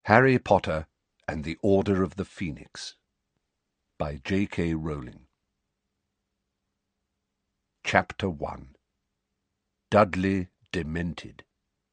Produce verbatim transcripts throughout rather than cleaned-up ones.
Harry Potter and the Order of the Phoenix by J K Rowling. Chapter one. Dudley Demented.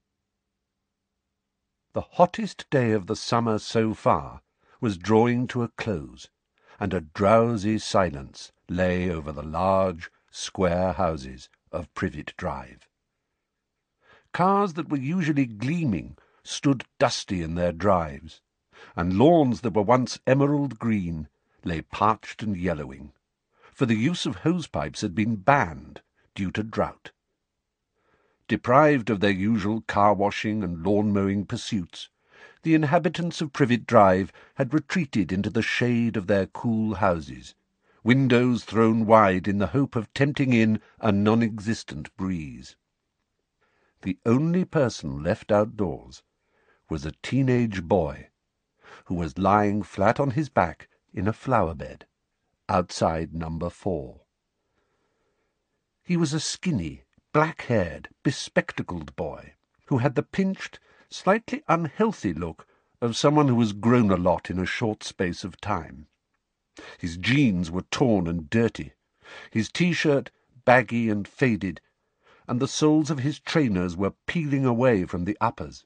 The hottest day of the summer so far was drawing to a close, and a drowsy silence lay over the large, square houses of Privet Drive. Cars that were usually gleaming stood dusty in their drives, and lawns that were once emerald green lay parched and yellowing, for the use of hose-pipes had been banned due to drought. Deprived of their usual car-washing and lawn-mowing pursuits, the inhabitants of Privet Drive had retreated into the shade of their cool houses, windows thrown wide in the hope of tempting in a non-existent breeze. The only person left outdoors was a teenage boy, who was lying flat on his back in a flower-bed outside number four. He was a skinny, black-haired, bespectacled boy, who had the pinched, slightly unhealthy look of someone who has grown a lot in a short space of time. His jeans were torn and dirty, his T-shirt baggy and faded, and the soles of his trainers were peeling away from the uppers.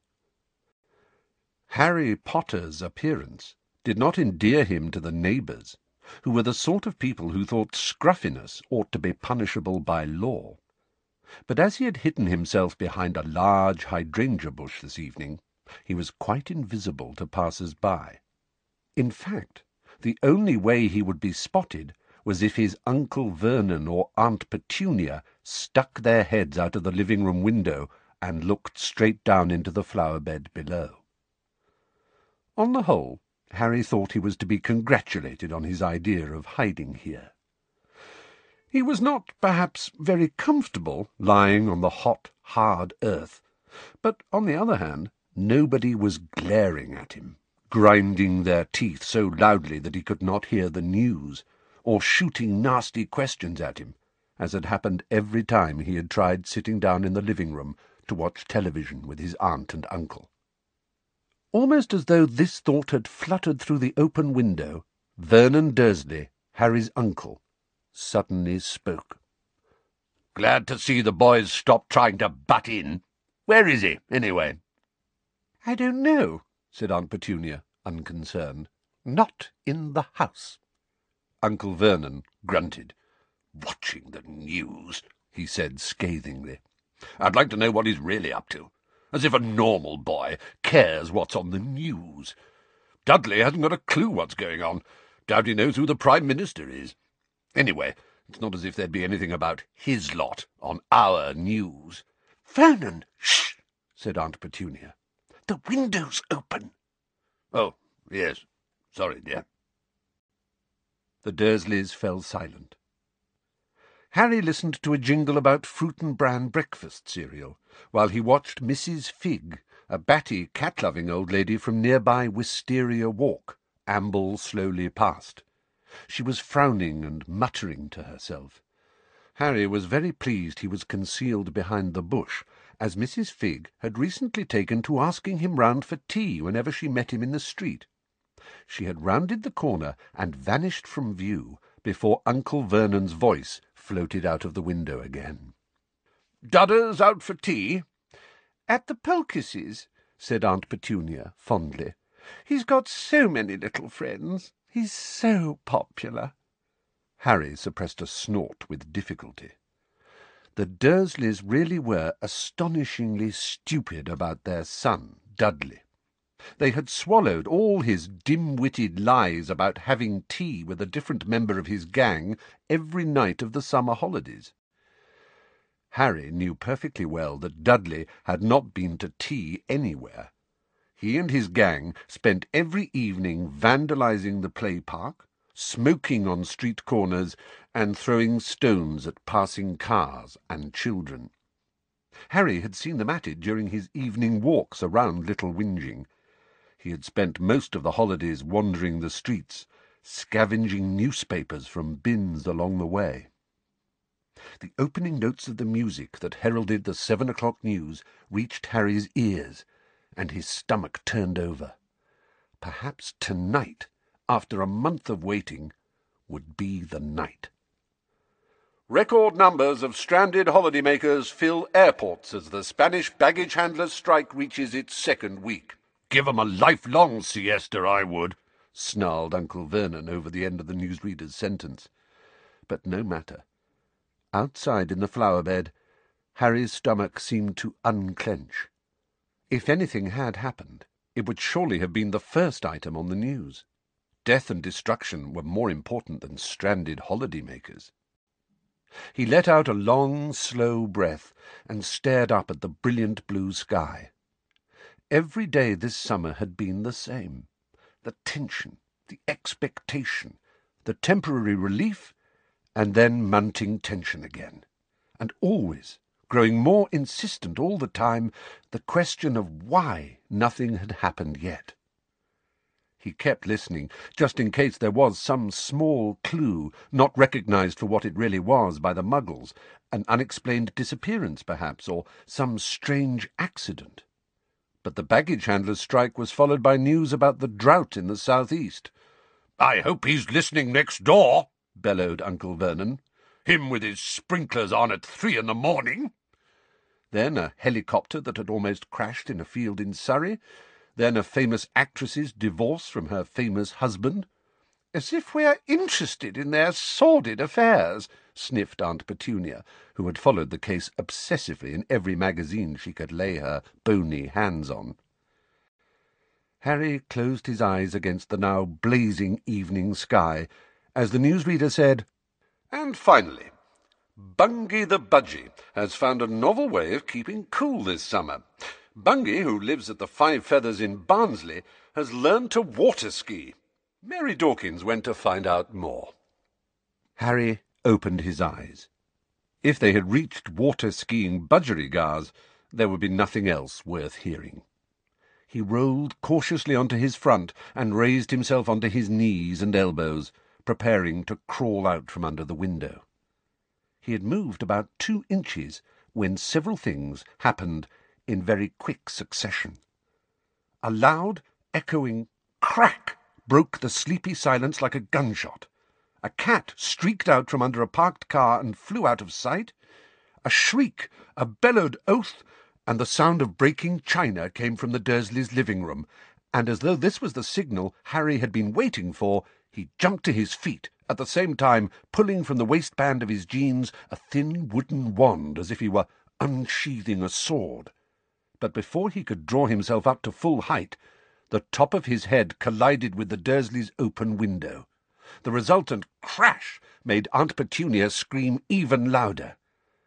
Harry Potter's appearance did not endear him to the neighbours, who were the sort of people who thought scruffiness ought to be punishable by law. But as he had hidden himself behind a large hydrangea bush this evening, he was quite invisible to passers-by. In fact, the only way he would be spotted was if his Uncle Vernon or Aunt Petunia stuck their heads out of the living-room window and looked straight down into the flower-bed below. On the whole, Harry thought he was to be congratulated on his idea of hiding here. He was not, perhaps, very comfortable lying on the hot, hard earth, but, on the other hand, nobody was glaring at him, grinding their teeth so loudly that he could not hear the news, or shooting nasty questions at him, as had happened every time he had tried sitting down in the living-room to watch television with his aunt and uncle. Almost as though this thought had fluttered through the open window, Vernon Dursley, Harry's uncle, suddenly spoke. "Glad to see the boys stop trying to butt in. Where is he, anyway?" "I don't know," said Aunt Petunia, unconcerned. "Not in the house." Uncle Vernon grunted. "Watching the news," he said scathingly. "I'd like to know what he's really up to. As if a normal boy cares what's on the news. Dudley hasn't got a clue what's going on. Doubt he knows who the Prime Minister is. Anyway, it's not as if there'd be anything about his lot on our news." "Vernon, shh!" said Aunt Petunia. "The window's open." "Oh, yes. Sorry, dear." The Dursleys fell silent. Harry listened to a jingle about fruit and bran breakfast cereal, while he watched Missus Figg, a batty, cat-loving old lady from nearby Wisteria Walk, amble slowly past. She was frowning and muttering to herself. Harry was very pleased he was concealed behind the bush, as Missus Figg had recently taken to asking him round for tea whenever she met him in the street. She had rounded the corner and vanished from view before Uncle Vernon's voice floated out of the window again. "Dudder's out for tea?" "At the Polkisses," said Aunt Petunia fondly. "He's got so many little friends. He's so popular." Harry suppressed a snort with difficulty. The Dursleys really were astonishingly stupid about their son, Dudley. They had swallowed all his dim-witted lies about having tea with a different member of his gang every night of the summer holidays. Harry knew perfectly well that Dudley had not been to tea anywhere. He and his gang spent every evening vandalizing the play park, smoking on street corners, and throwing stones at passing cars and children. Harry had seen them at it during his evening walks around Little Whinging. He had spent most of the holidays wandering the streets, scavenging newspapers from bins along the way. The opening notes of the music that heralded the seven o'clock news reached Harry's ears, and his stomach turned over. perhaps tonight, after a month of waiting, would be the night. Record numbers of stranded holidaymakers fill airports as the Spanish baggage handlers' strike reaches its second week. "Give 'em a lifelong siesta, I would," snarled Uncle Vernon over the end of the newsreader's sentence. But no matter. Outside in the flower-bed, Harry's stomach seemed to unclench. If anything had happened, it would surely have been the first item on the news. Death and destruction were more important than stranded holidaymakers. He let out a long, slow breath and stared up at the brilliant blue sky. Every day this summer had been the same. The tension, the expectation, the temporary relief, and then mounting tension again. And always, growing more insistent all the time, the question of why nothing had happened yet. He kept listening, just in case there was some small clue, not recognized for what it really was by the Muggles, an unexplained disappearance, perhaps, or some strange accident. But the baggage handler's strike was followed by news about the drought in the southeast. "I hope he's listening next door," bellowed Uncle Vernon. "Him with his sprinklers on at three in the morning." Then a helicopter that had almost crashed in a field in Surrey. Then a famous actress's divorce from her famous husband. "As if we're interested in their sordid affairs," sniffed Aunt Petunia, who had followed the case obsessively in every magazine she could lay her bony hands on. Harry closed his eyes against the now blazing evening sky as the newsreader said, "And finally, Bungie the Budgie has found a novel way of keeping cool this summer. Bungie, who lives at the Five Feathers in Barnsley, has learned to water-ski. Mary Dawkins went to find out more." Harry opened his eyes. If they had reached water-skiing budgerigars, there would be nothing else worth hearing. He rolled cautiously onto his front and raised himself onto his knees and elbows, preparing to crawl out from under the window. He had moved about two inches when several things happened in very quick succession. A loud, echoing crack broke the sleepy silence like a gunshot. A cat streaked out from under a parked car and flew out of sight. A shriek, a bellowed oath, and the sound of breaking china came from the Dursleys' living room, and as though this was the signal Harry had been waiting for, he jumped to his feet, at the same time pulling from the waistband of his jeans a thin wooden wand as if he were unsheathing a sword. But before he could draw himself up to full height, the top of his head collided with the Dursleys' open window. The resultant crash made Aunt Petunia scream even louder.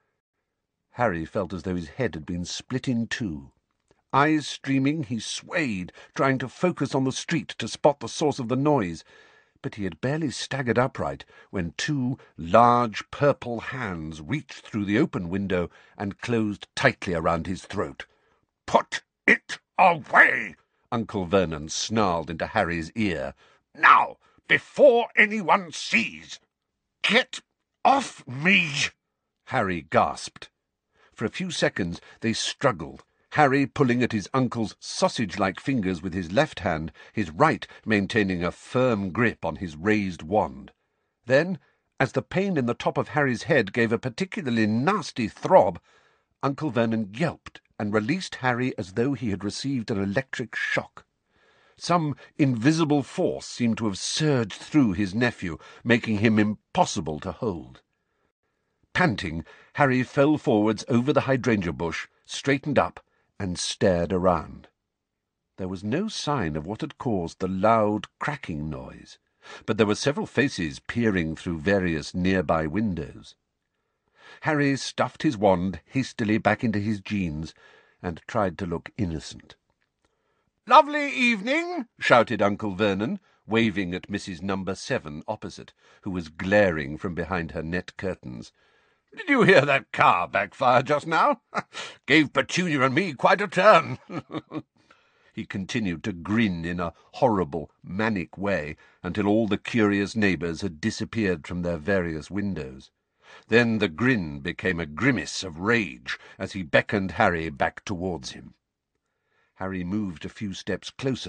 Harry felt as though his head had been split in two. Eyes streaming, he swayed, trying to focus on the street to spot the source of the noise, but he had barely staggered upright when two large purple hands reached through the open window and closed tightly around his throat. "Put it away!" Uncle Vernon snarled into Harry's ear. "Now, before anyone sees!" "Get off me!" Harry gasped. For a few seconds they struggled, Harry pulling at his uncle's sausage-like fingers with his left hand, his right maintaining a firm grip on his raised wand. Then, as the pain in the top of Harry's head gave a particularly nasty throb, Uncle Vernon yelped and released Harry as though he had received an electric shock. Some invisible force seemed to have surged through his nephew, making him impossible to hold. Panting, Harry fell forwards over the hydrangea bush, straightened up, and stared around. There was no sign of what had caused the loud cracking noise, but there were several faces peering through various nearby windows. Harry stuffed his wand hastily back into his jeans and tried to look innocent. "Lovely evening!" shouted Uncle Vernon, waving at Missus Number Seven opposite, who was glaring from behind her net curtains. "Did you hear that car backfire just now? Gave Petunia and me quite a turn." He continued to grin in a horrible, manic way until all the curious neighbours had disappeared from their various windows. Then the grin became a grimace of rage as he beckoned Harry back towards him. Harry moved a few steps closer,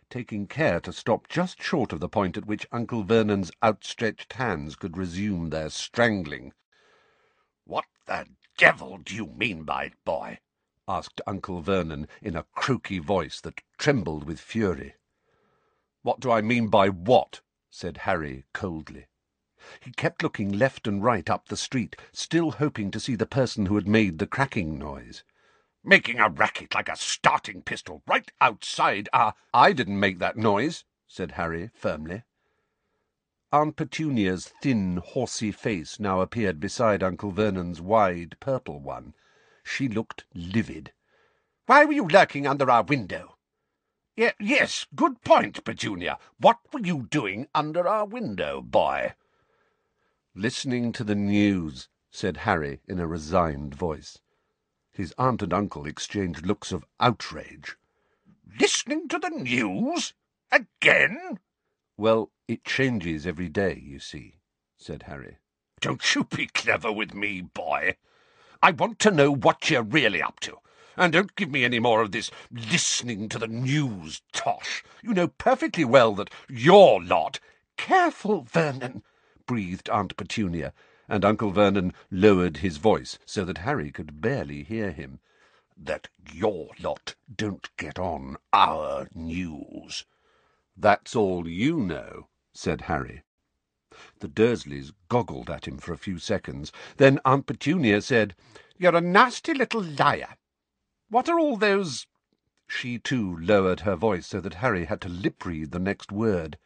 taking care to stop just short of the point at which Uncle Vernon's outstretched hands could resume their strangling. "What the devil do you mean by it, boy?" asked Uncle Vernon in a croaky voice that trembled with fury. "What do I mean by what?" said Harry coldly. He kept looking left and right up the street, still hoping to see the person who had made the cracking noise. "Making a racket like a starting pistol right outside our—" "I didn't make that noise," said Harry firmly. Aunt Petunia's thin, horsey face now appeared beside Uncle Vernon's wide, purple one. She looked livid. "Why were you lurking under our window?" Ye- yes, good point, Petunia. What were you doing under our window, boy?" "Listening to the news," said Harry in a resigned voice. His aunt and uncle exchanged looks of outrage. "Listening to the news? Again?" "Well, it changes every day, you see," said Harry. "Don't you be clever with me, boy. I want to know what you're really up to. And don't give me any more of this listening to the news tosh. You know perfectly well that your lot—" "Careful, Vernon," breathed Aunt Petunia, and Uncle Vernon lowered his voice so that Harry could barely hear him. "That your lot don't get on our news." "That's all you know," said Harry. The Dursleys goggled at him for a few seconds. Then Aunt Petunia said, "You're a nasty little liar. What are all those—" She too lowered her voice so that Harry had to lip-read the next word.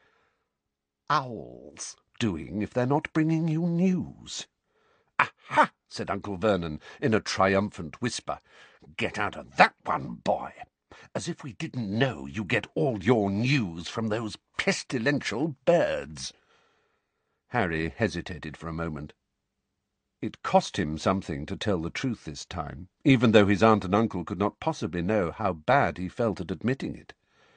"Owls doing if they're not bringing you news?" "Aha!" said Uncle Vernon in a triumphant whisper. "Get out of that one, boy. As if we didn't know you get all your news from those pestilential birds." Harry hesitated for a moment. It cost him something to tell the truth this time, even though his aunt and uncle could not possibly know how bad he felt at admitting it.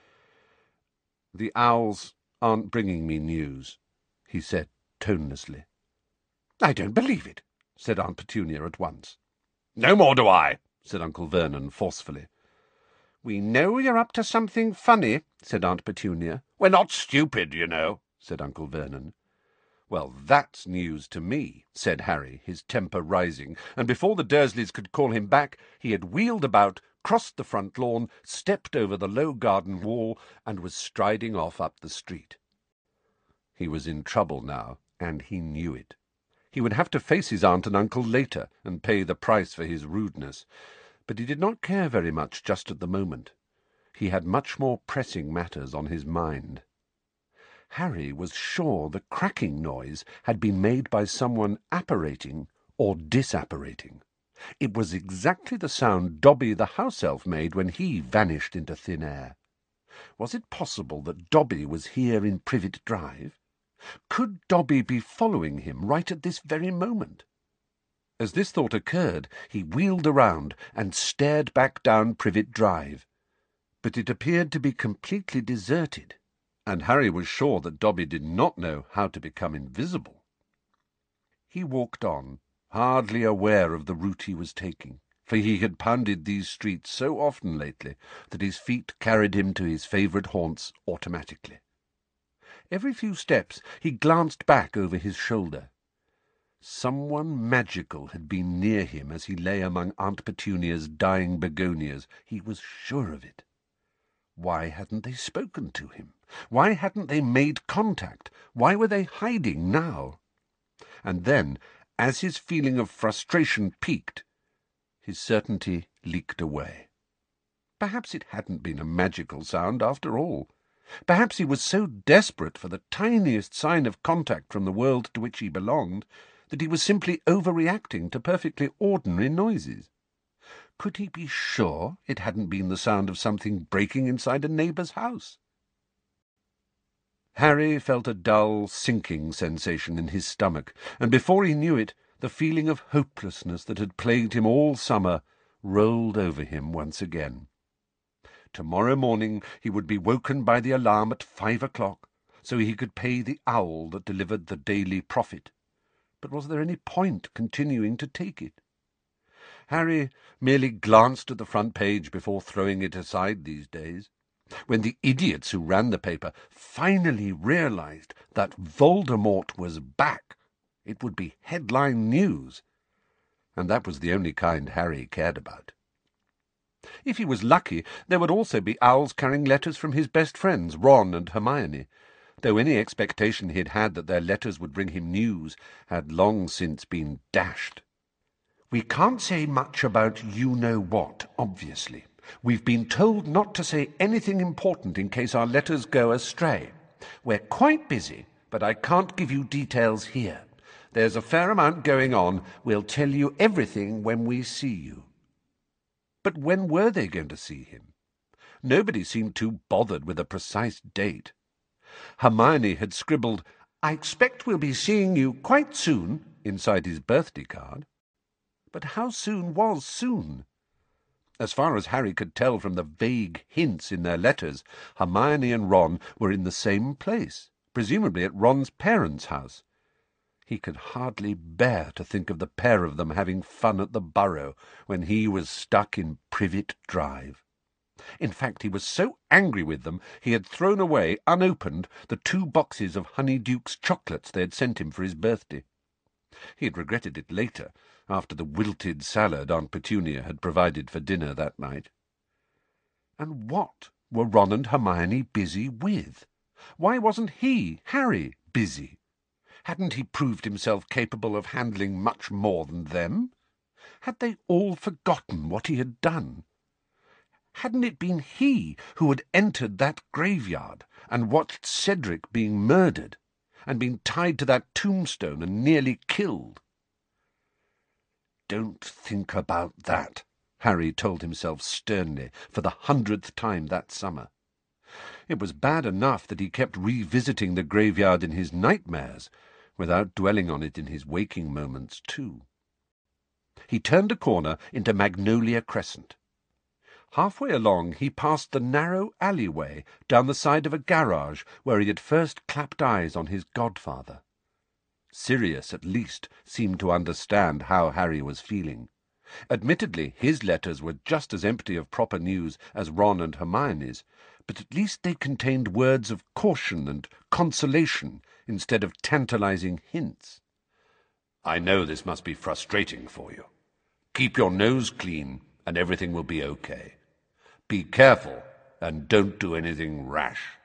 "The owls aren't bringing me news," he said tonelessly. "I don't believe it," said Aunt Petunia at once. "No more do I," said Uncle Vernon forcefully. "We know you're up to something funny," said Aunt Petunia. "We're not stupid, you know," said Uncle Vernon. "Well, that's news to me," said Harry, his temper rising, and before the Dursleys could call him back, he had wheeled about, crossed the front lawn, stepped over the low garden wall, and was striding off up the street. He was in trouble now, and he knew it. He would have to face his aunt and uncle later, and pay the price for his rudeness, but he did not care very much just at the moment. He had much more pressing matters on his mind. Harry was sure the cracking noise had been made by someone apparating or disapparating. It was exactly the sound Dobby the house-elf made when he vanished into thin air. Was it possible that Dobby was here in Privet Drive? Could Dobby be following him right at this very moment? As this thought occurred, he wheeled around and stared back down Privet Drive. But it appeared to be completely deserted, and Harry was sure that Dobby did not know how to become invisible. He walked on, hardly aware of the route he was taking, for he had pounded these streets so often lately that his feet carried him to his favourite haunts automatically. Every few steps he glanced back over his shoulder. Someone magical had been near him as he lay among Aunt Petunia's dying begonias. He was sure of it. Why hadn't they spoken to him? Why hadn't they made contact? Why were they hiding now? And then, as his feeling of frustration peaked, his certainty leaked away. Perhaps it hadn't been a magical sound after all. Perhaps he was so desperate for the tiniest sign of contact from the world to which he belonged that he was simply overreacting to perfectly ordinary noises. Could he be sure it hadn't been the sound of something breaking inside a neighbour's house? Harry felt a dull, sinking sensation in his stomach, and before he knew it, the feeling of hopelessness that had plagued him all summer rolled over him once again. Tomorrow morning he would be woken by the alarm at five o'clock, so he could pay the owl that delivered the Daily Prophet. But was there any point continuing to take it? Harry merely glanced at the front page before throwing it aside these days. When the idiots who ran the paper finally realized that Voldemort was back, it would be headline news, and that was the only kind Harry cared about. If he was lucky, there would also be owls carrying letters from his best friends, Ron and Hermione, though any expectation he had had that their letters would bring him news had long since been dashed. "We can't say much about you-know-what, obviously. We've been told not to say anything important in case our letters go astray. We're quite busy, but I can't give you details here. There's a fair amount going on. We'll tell you everything when we see you." But when were they going to see him? Nobody seemed too bothered with a precise date. Hermione had scribbled, "I expect we'll be seeing you quite soon," inside his birthday card. But how soon was soon? As far as Harry could tell from the vague hints in their letters, Hermione and Ron were in the same place, presumably at Ron's parents' house. He could hardly bear to think of the pair of them having fun at the Burrow when he was stuck in Privet Drive. In fact, he was so angry with them he had thrown away, unopened, the two boxes of Honeyduke's chocolates they had sent him for his birthday. He had regretted it later, after the wilted salad Aunt Petunia had provided for dinner that night. And what were Ron and Hermione busy with? Why wasn't he, Harry, busy? Hadn't he proved himself capable of handling much more than them? Had they all forgotten what he had done? Hadn't it been he who had entered that graveyard and watched Cedric being murdered, and been tied to that tombstone and nearly killed? "Don't think about that," Harry told himself sternly for the hundredth time that summer. It was bad enough that he kept revisiting the graveyard in his nightmares, without dwelling on it in his waking moments too. He turned a corner into Magnolia Crescent. Halfway along he passed the narrow alleyway down the side of a garage where he had first clapped eyes on his godfather. Sirius, at least, seemed to understand how Harry was feeling. Admittedly, his letters were just as empty of proper news as Ron and Hermione's, but at least they contained words of caution and consolation instead of tantalizing hints. "I know this must be frustrating for you. Keep your nose clean, and everything will be okay. Be careful, and don't do anything rash."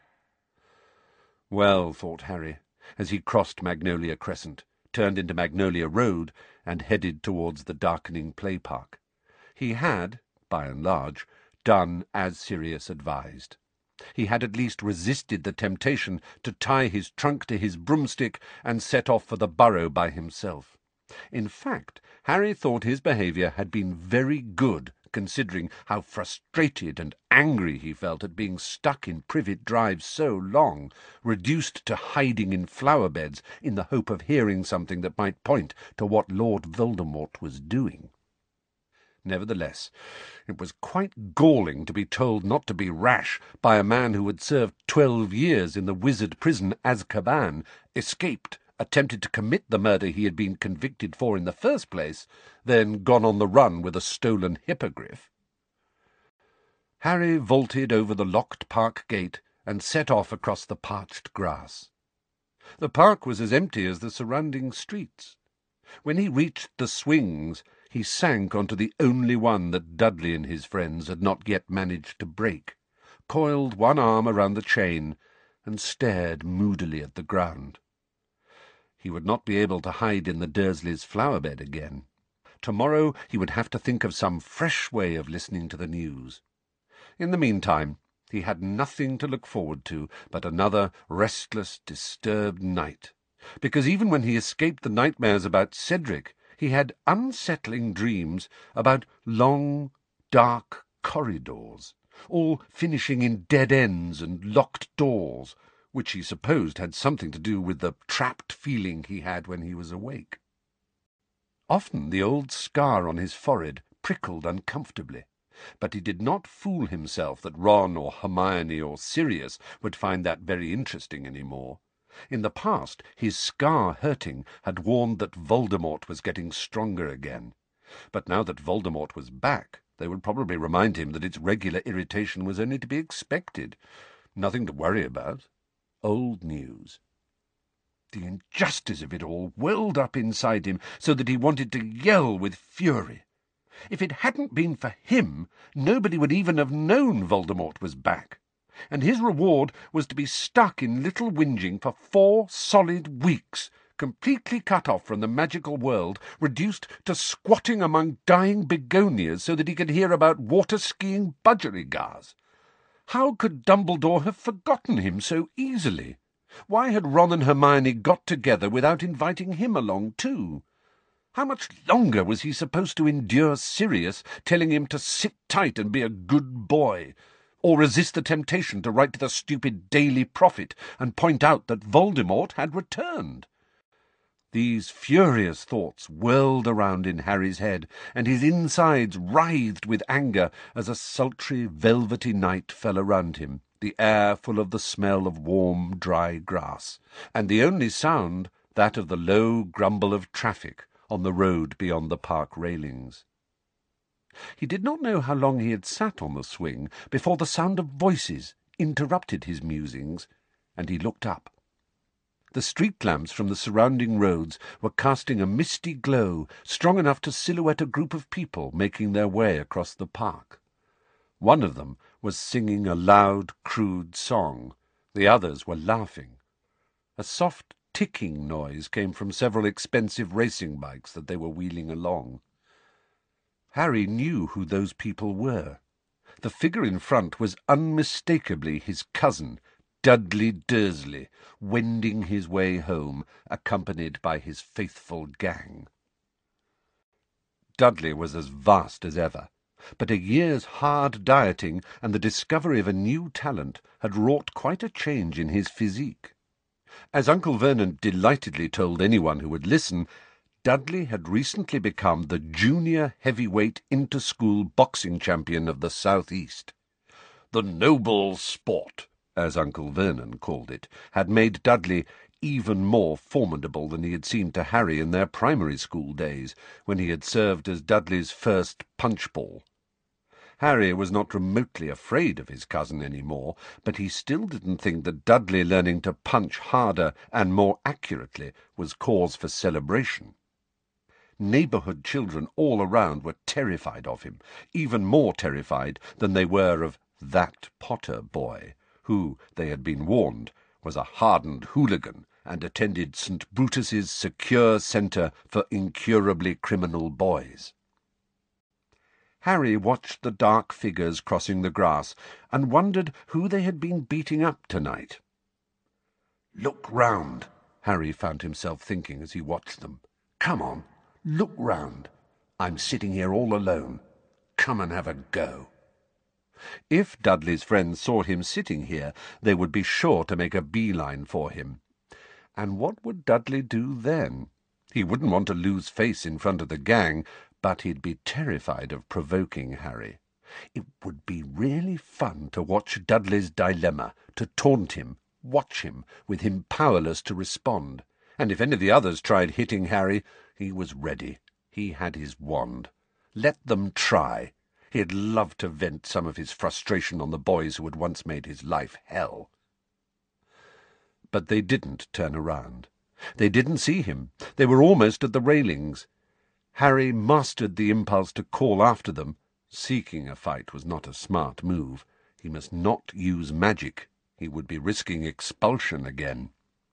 Well, thought Harry, as he crossed Magnolia Crescent, turned into Magnolia Road, and headed towards the darkening play park. He had, by and large, done as Sirius advised. He had at least resisted the temptation to tie his trunk to his broomstick and set off for the Burrow by himself. In fact, Harry thought his behaviour had been very good, considering how frustrated and angry he felt at being stuck in Privet Drive so long, reduced to hiding in flower beds in the hope of hearing something that might point to what Lord Voldemort was doing. Nevertheless, it was quite galling to be told not to be rash by a man who had served twelve years in the wizard prison Azkaban, escaped, attempted to commit the murder he had been convicted for in the first place, then gone on the run with a stolen hippogriff. Harry vaulted over the locked park gate and set off across the parched grass. The park was as empty as the surrounding streets. When he reached the swings, he sank onto the only one that Dudley and his friends had not yet managed to break, coiled one arm around the chain, and stared moodily at the ground. He would not be able to hide in the Dursleys' flower bed again. Tomorrow he would have to think of some fresh way of listening to the news. In the meantime, he had nothing to look forward to but another restless, disturbed night, because even when he escaped the nightmares about Cedric, he had unsettling dreams about long, dark corridors, all finishing in dead ends and locked doors, which he supposed had something to do with the trapped feeling he had when he was awake. Often the old scar on his forehead prickled uncomfortably, but he did not fool himself that Ron or Hermione or Sirius would find that very interesting any more. In the past, his scar hurting had warned that Voldemort was getting stronger again. But now that Voldemort was back, They would probably remind him that its regular irritation was only to be expected. Nothing to worry about. Old news. The injustice of it all welled up inside him so that he wanted to yell with fury. If it hadn't been for him, nobody would even have known Voldemort was back, and his reward was to be stuck in Little Whinging for four solid weeks, completely cut off from the magical world, reduced to squatting among dying begonias so that he could hear about water-skiing budgerigars. How could Dumbledore have forgotten him so easily? Why had Ron and Hermione got together without inviting him along too? How much longer was he supposed to endure Sirius telling him to sit tight and be a good boy, or resist the temptation to write to the stupid Daily Prophet and point out that Voldemort had returned? These furious thoughts whirled around in Harry's head, and his insides writhed with anger as a sultry, velvety night fell around him, the air full of the smell of warm, dry grass, and the only sound that of the low grumble of traffic on the road beyond the park railings. He did not know how long he had sat on the swing before the sound of voices interrupted his musings, and he looked up. The street lamps from the surrounding roads were casting a misty glow strong enough to silhouette a group of people making their way across the park. One of them was singing a loud, crude song. The others were laughing. A soft ticking noise came from several expensive racing bikes that they were wheeling along. Harry knew who those people were. The figure in front was unmistakably his cousin, Dudley Dursley, wending his way home, accompanied by his faithful gang. Dudley was as vast as ever, but a year's hard dieting and the discovery of a new talent had wrought quite a change in his physique. As Uncle Vernon delightedly told anyone who would listen, Dudley had recently become the junior heavyweight inter-school boxing champion of the South East. The noble sport, as Uncle Vernon called it, had made Dudley even more formidable than he had seemed to Harry in their primary school days, when he had served as Dudley's first punchball. Harry was not remotely afraid of his cousin any more, but he still didn't think that Dudley learning to punch harder and more accurately was cause for celebration. Neighbourhood children all around were terrified of him, even more terrified than they were of that Potter boy, who, they had been warned, was a hardened hooligan and attended Saint Brutus's secure centre for incurably criminal boys. Harry watched the dark figures crossing the grass and wondered who they had been beating up tonight. "Look round," Harry found himself thinking as he watched them. "Come on, look round. I'm sitting here all alone. Come and have a go." If Dudley's friends saw him sitting here, they would be sure to make a beeline for him. And what would Dudley do then? He wouldn't want to lose face in front of the gang, but he'd be terrified of provoking Harry. It would be really fun to watch Dudley's dilemma, to taunt him, watch him, with him powerless to respond. And if any of the others tried hitting Harry, he was ready. He had his wand. Let them try. He'd love to vent some of his frustration on the boys who had once made his life hell. But they didn't turn around. They didn't see him. They were almost at the railings. Harry mastered the impulse to call after them. Seeking a fight was not a smart move. He must not use magic. He would be risking expulsion again.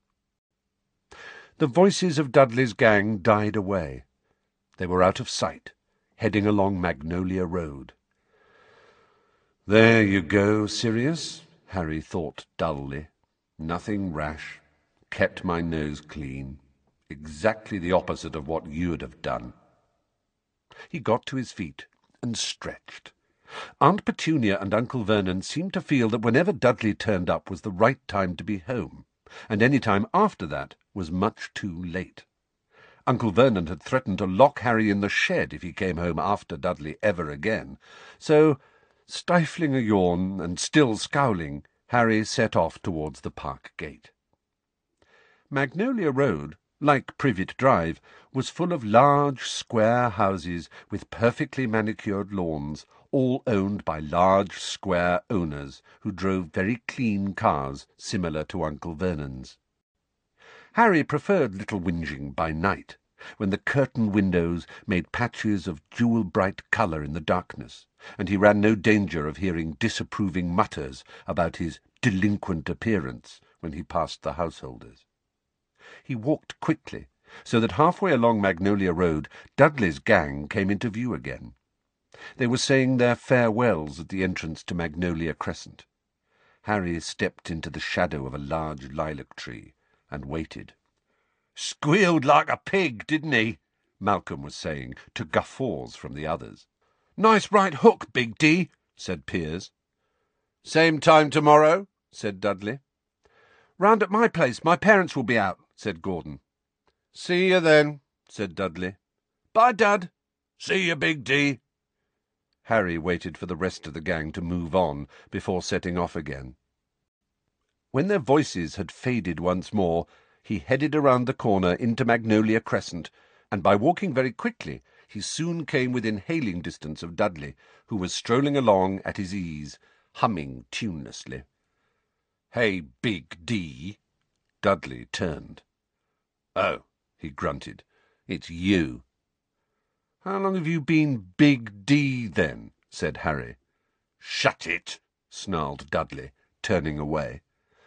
The voices of Dudley's gang died away. They were out of sight, heading along Magnolia Road. "There you go, Sirius," Harry thought dully. "Nothing rash. Kept my nose clean. Exactly the opposite of what you'd have done." He got to his feet and stretched. Aunt Petunia and Uncle Vernon seemed to feel that whenever Dudley turned up was the right time to be home, and any time after that was much too late. Uncle Vernon had threatened to lock Harry in the shed if he came home after Dudley ever again, so, stifling a yawn and still scowling, Harry set off towards the park gate. Magnolia Road, like Privet Drive, was full of large square houses with perfectly manicured lawns, all owned by large, square owners who drove very clean cars similar to Uncle Vernon's. Harry preferred Little Whinging by night, when the curtained windows made patches of jewel-bright colour in the darkness, and he ran no danger of hearing disapproving mutters about his delinquent appearance when he passed the householders. He walked quickly, so that halfway along Magnolia Road Dudley's gang came into view again. They were saying their farewells at the entrance to Magnolia Crescent. Harry stepped into the shadow of a large lilac tree and waited. "Squealed like a pig, didn't he?" Malcolm was saying, to guffaws from the others. "Nice right hook, Big D," said Piers. "Same time tomorrow?" said Dudley. "Round at my place. My parents will be out," said Gordon. "See you then," said Dudley. "Bye, Dud." "See you, Big D." Harry waited for the rest of the gang to move on before setting off again. When their voices had faded once more, he headed around the corner into Magnolia Crescent, and by walking very quickly he soon came within hailing distance of Dudley, who was strolling along at his ease, humming tunelessly. "Hey, Big D." Dudley turned. "Oh," he grunted, "it's you." "How long have you been Big D, then?" said Harry. "Shut it," snarled Dudley, turning away.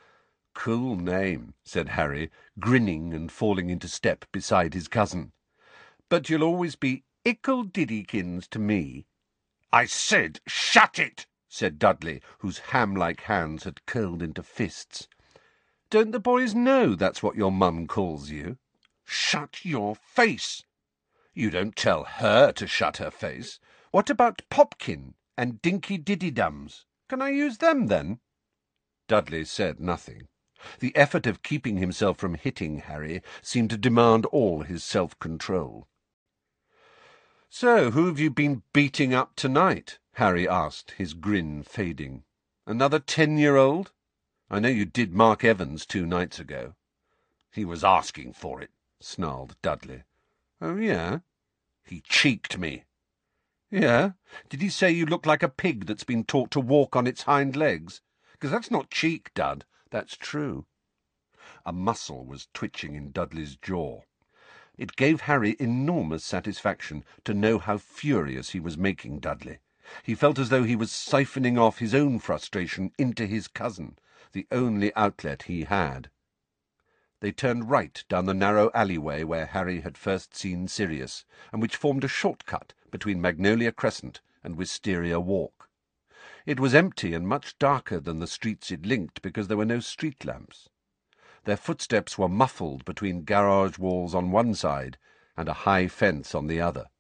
"Cool name," said Harry, grinning and falling into step beside his cousin. "But you'll always be Ickle Diddykins to me." "I said shut it," said Dudley, whose ham-like hands had curled into fists. "Don't the boys know that's what your mum calls you?" "Shut your face." "You don't tell her to shut her face. What about Popkin and Dinky Diddydums? Can I use them, then?" Dudley said nothing. The effort of keeping himself from hitting Harry seemed to demand all his self-control. "So, who have you been beating up tonight?" Harry asked, his grin fading. "Another ten-year-old? I know you did Mark Evans two nights ago." "He was asking for it," snarled Dudley. "Oh, yeah?" "He cheeked me." "Yeah? Did he say you look like a pig that's been taught to walk on its hind legs? Because that's not cheek, Dud. That's true." A muscle was twitching in Dudley's jaw. It gave Harry enormous satisfaction to know how furious he was making Dudley. He felt as though he was siphoning off his own frustration into his cousin, the only outlet he had. They turned right down the narrow alleyway where Harry had first seen Sirius, and which formed a short-cut between Magnolia Crescent and Wisteria Walk. It was empty and much darker than the streets it linked because there were no street lamps. Their footsteps were muffled between garage walls on one side and a high fence on the other.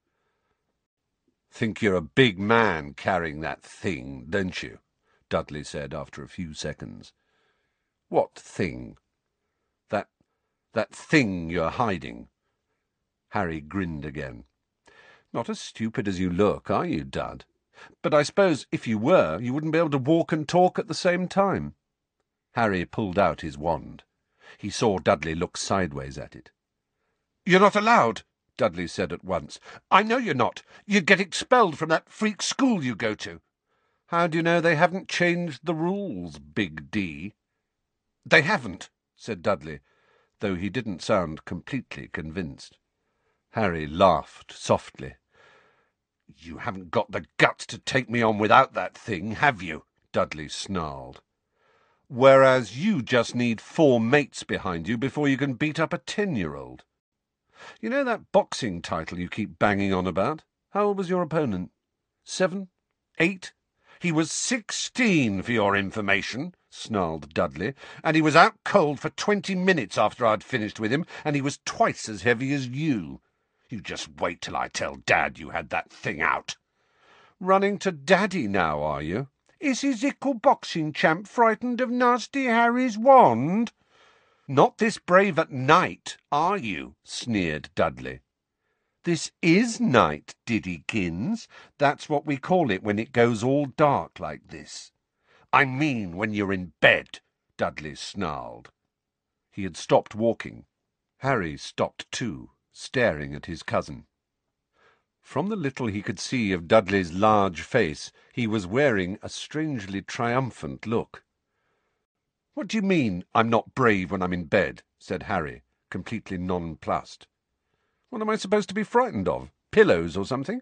"Think you're a big man carrying that thing, don't you?" Dudley said after a few seconds. "What thing?" That, that thing you're hiding." Harry grinned again. "Not as stupid as you look, are you, Dud? But I suppose if you were, you wouldn't be able to walk and talk at the same time." Harry pulled out his wand. He saw Dudley look sideways at it. "You're not allowed," Dudley said at once. "I know you're not. You'd get expelled from that freak school you go to." "How do you know they haven't changed the rules, Big D?" "They haven't," said Dudley, though he didn't sound completely convinced. Harry laughed softly. "You haven't got the guts to take me on without that thing, have you?" Dudley snarled. "Whereas you just need four mates behind you before you can beat up a ten-year-old. You know that boxing title you keep banging on about? How old was your opponent? Seven? Eight?" "He was sixteen, for your information," snarled Dudley, "and he was out cold for twenty minutes after I'd finished with him, and he was twice as heavy as you. You just wait till I tell Dad you had that thing out." "Running to Daddy now, are you? Is his ickle boxing champ frightened of Nasty Harry's wand?" "Not this brave at night, are you?" sneered Dudley. "This is night, Diddykins. That's what we call it when it goes all dark like this." "I mean when you're in bed," Dudley snarled. He had stopped walking. Harry stopped too, staring at his cousin. From the little he could see of Dudley's large face, he was wearing a strangely triumphant look. "What do you mean, I'm not brave when I'm in bed?" said Harry, completely nonplussed. "What am I supposed to be frightened of? Pillows or something?"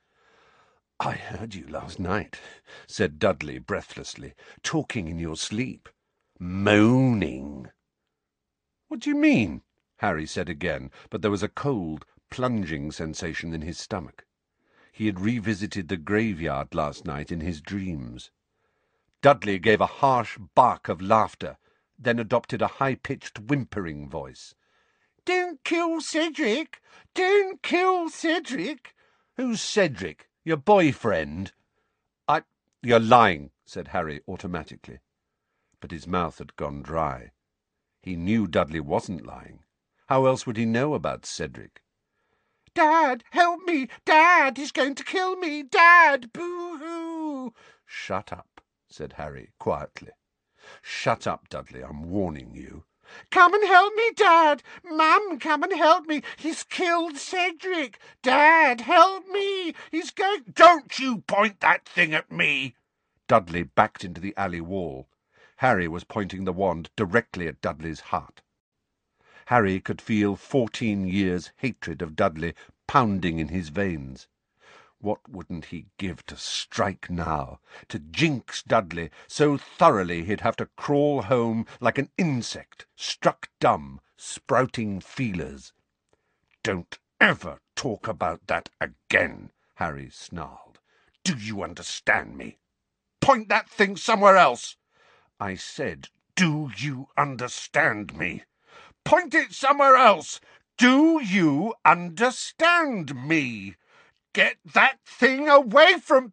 "I heard you last night," said Dudley breathlessly, "talking in your sleep. Moaning." "What do you mean?" Harry said again, but there was a cold, plunging sensation in his stomach. He had revisited the graveyard last night in his dreams. Dudley gave a harsh bark of laughter, then adopted a high-pitched whimpering voice. "Don't kill Cedric! Don't kill Cedric!" "Who's Cedric? Your boyfriend?" "I—" "You're lying," said Harry automatically. But his mouth had gone dry. He knew Dudley wasn't lying. How else would he know about Cedric? "Dad, help me! Dad, he's going to kill me! Dad, boo-hoo!" "Shut up," said Harry quietly. "Shut up, Dudley, I'm warning you." "Come and help me, Dad! Mum, come and help me! He's killed Cedric! Dad, help me! He's going—" "Don't you point that thing at me!" Dudley backed into the alley wall. Harry was pointing the wand directly at Dudley's heart. Harry could feel fourteen years' hatred of Dudley pounding in his veins. What wouldn't he give to strike now, to jinx Dudley so thoroughly he'd have to crawl home like an insect, struck dumb, sprouting feelers. "Don't ever talk about that again," Harry snarled. "Do you understand me? Point that thing somewhere else." "I said, do you understand me? Point it somewhere else. Do you understand me? Get that thing away from—"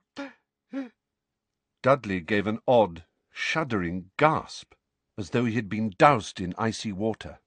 Dudley gave an odd, shuddering gasp, as though he had been doused in icy water.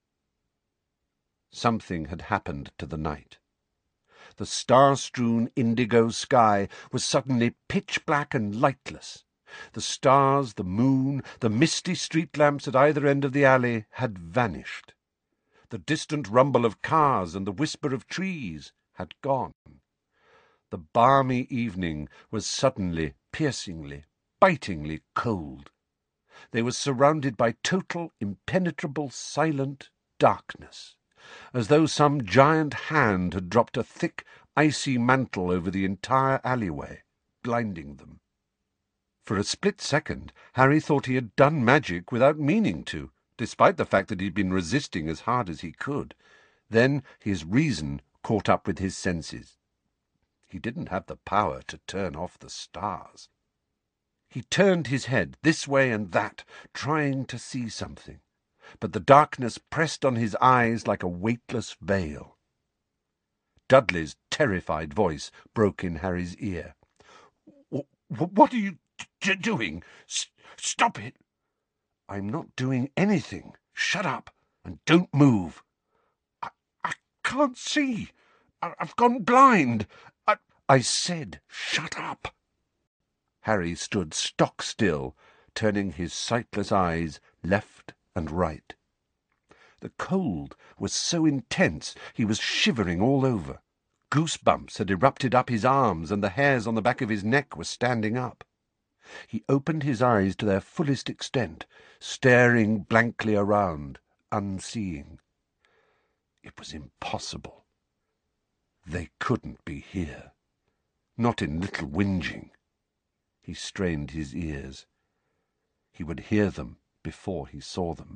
Something had happened to the night. The star-strewn indigo sky was suddenly pitch-black and lightless. The stars, the moon, the misty street lamps at either end of the alley had vanished. The distant rumble of cars and the whisper of trees had gone. The balmy evening was suddenly, piercingly, bitingly cold. They were surrounded by total, impenetrable, silent darkness, as though some giant hand had dropped a thick, icy mantle over the entire alleyway, blinding them. For a split second, Harry thought he had done magic without meaning to, despite the fact that he'd been resisting as hard as he could. Then his reason caught up with his senses. He didn't have the power to turn off the stars. He turned his head this way and that, trying to see something, but the darkness pressed on his eyes like a weightless veil. Dudley's terrified voice broke in Harry's ear. "What are you d doing? S stop it!" "I'm not doing anything. Shut up, and don't move." I, I can't see. I, I've gone blind. I, I said, shut up. Harry stood stock still, turning his sightless eyes left and right. The cold was so intense he was shivering all over. Goosebumps had erupted up his arms, and the hairs on the back of his neck were standing up. He opened his eyes to their fullest extent, staring blankly around, unseeing. It was impossible. They couldn't be here. Not in Little Whinging. He strained his ears. He would hear them before he saw them.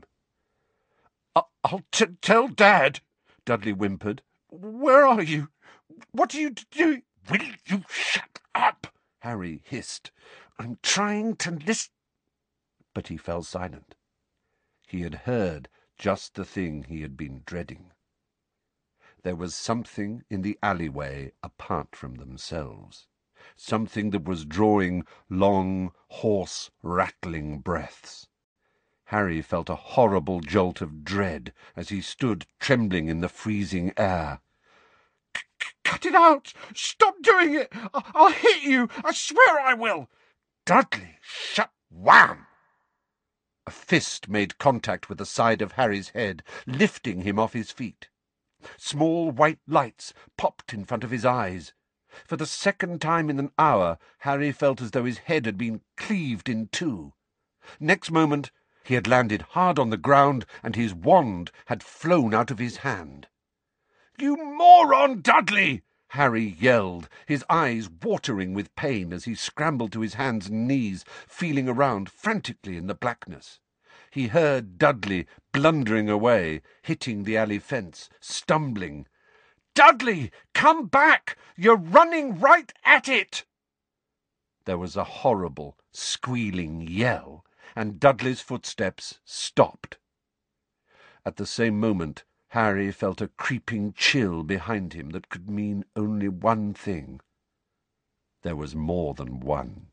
"I'll t tell Dad," Dudley whimpered. "Where are you? What are you doing?" "Will you shut up?" Harry hissed. "I'm trying to listen." But he fell silent. He had heard just the thing he had been dreading. There was something in the alleyway apart from themselves, something that was drawing long, hoarse, rattling breaths. Harry felt a horrible jolt of dread as he stood trembling in the freezing air. "Cut it out! Stop doing it! I'll hit you! I swear I will!" "Dudley, shut— Wham!" A fist made contact with the side of Harry's head, lifting him off his feet. Small white lights popped in front of his eyes. For the second time in an hour, Harry felt as though his head had been cleaved in two. Next moment, he had landed hard on the ground, and his wand had flown out of his hand. "You moron, Dudley!" Harry yelled, his eyes watering with pain as he scrambled to his hands and knees, feeling around frantically in the blackness. He heard Dudley blundering away, hitting the alley fence, stumbling. "Dudley, come back! You're running right at it!" There was a horrible, squealing yell, and Dudley's footsteps stopped. At the same moment, Harry felt a creeping chill behind him that could mean only one thing. There was more than one.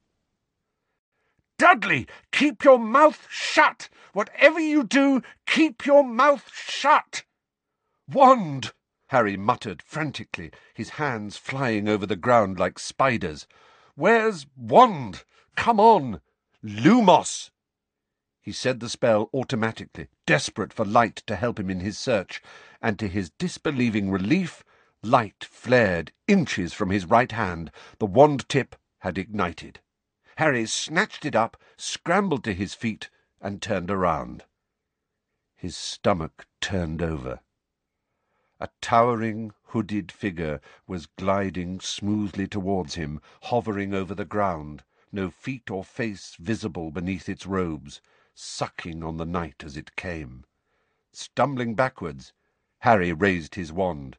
"Dudley, keep your mouth shut! Whatever you do, keep your mouth shut!" "Wand!" Harry muttered frantically, his hands flying over the ground like spiders. "Where's wand? Come on! Lumos!" He said the spell automatically, desperate for light to help him in his search, and to his disbelieving relief, light flared inches from his right hand. The wand tip had ignited. Harry snatched it up, scrambled to his feet, and turned around. His stomach turned over. A towering, hooded figure was gliding smoothly towards him, hovering over the ground, no feet or face visible beneath its robes, sucking on the night as it came. Stumbling backwards, Harry raised his wand.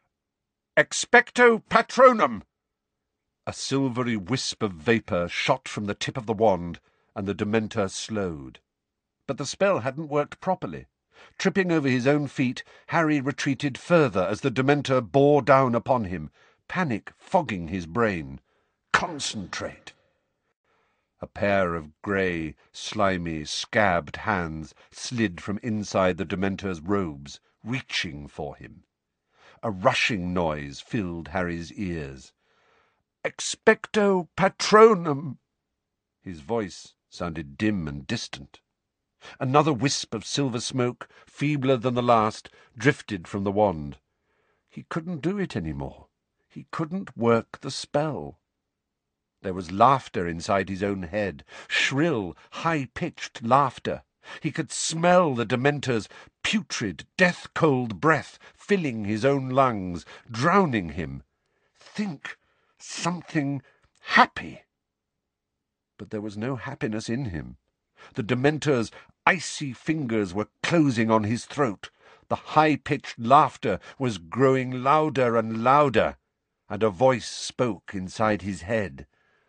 "Expecto Patronum!" A silvery wisp of vapour shot from the tip of the wand, and the Dementor slowed. But the spell hadn't worked properly. Tripping over his own feet, Harry retreated further as the Dementor bore down upon him, panic fogging his brain. Concentrate! A pair of grey, slimy, scabbed hands slid from inside the Dementor's robes, reaching for him. A rushing noise filled Harry's ears. "Expecto Patronum!" His voice sounded dim and distant. Another wisp of silver smoke, feebler than the last, drifted from the wand. He couldn't do it any more. He couldn't work the spell. There was laughter inside his own head, shrill, high-pitched laughter. He could smell the Dementor's putrid, death-cold breath filling his own lungs, drowning him. Think something happy. But there was no happiness in him. The Dementor's icy fingers were closing on his throat. The high-pitched laughter was growing louder and louder, and a voice spoke inside his head.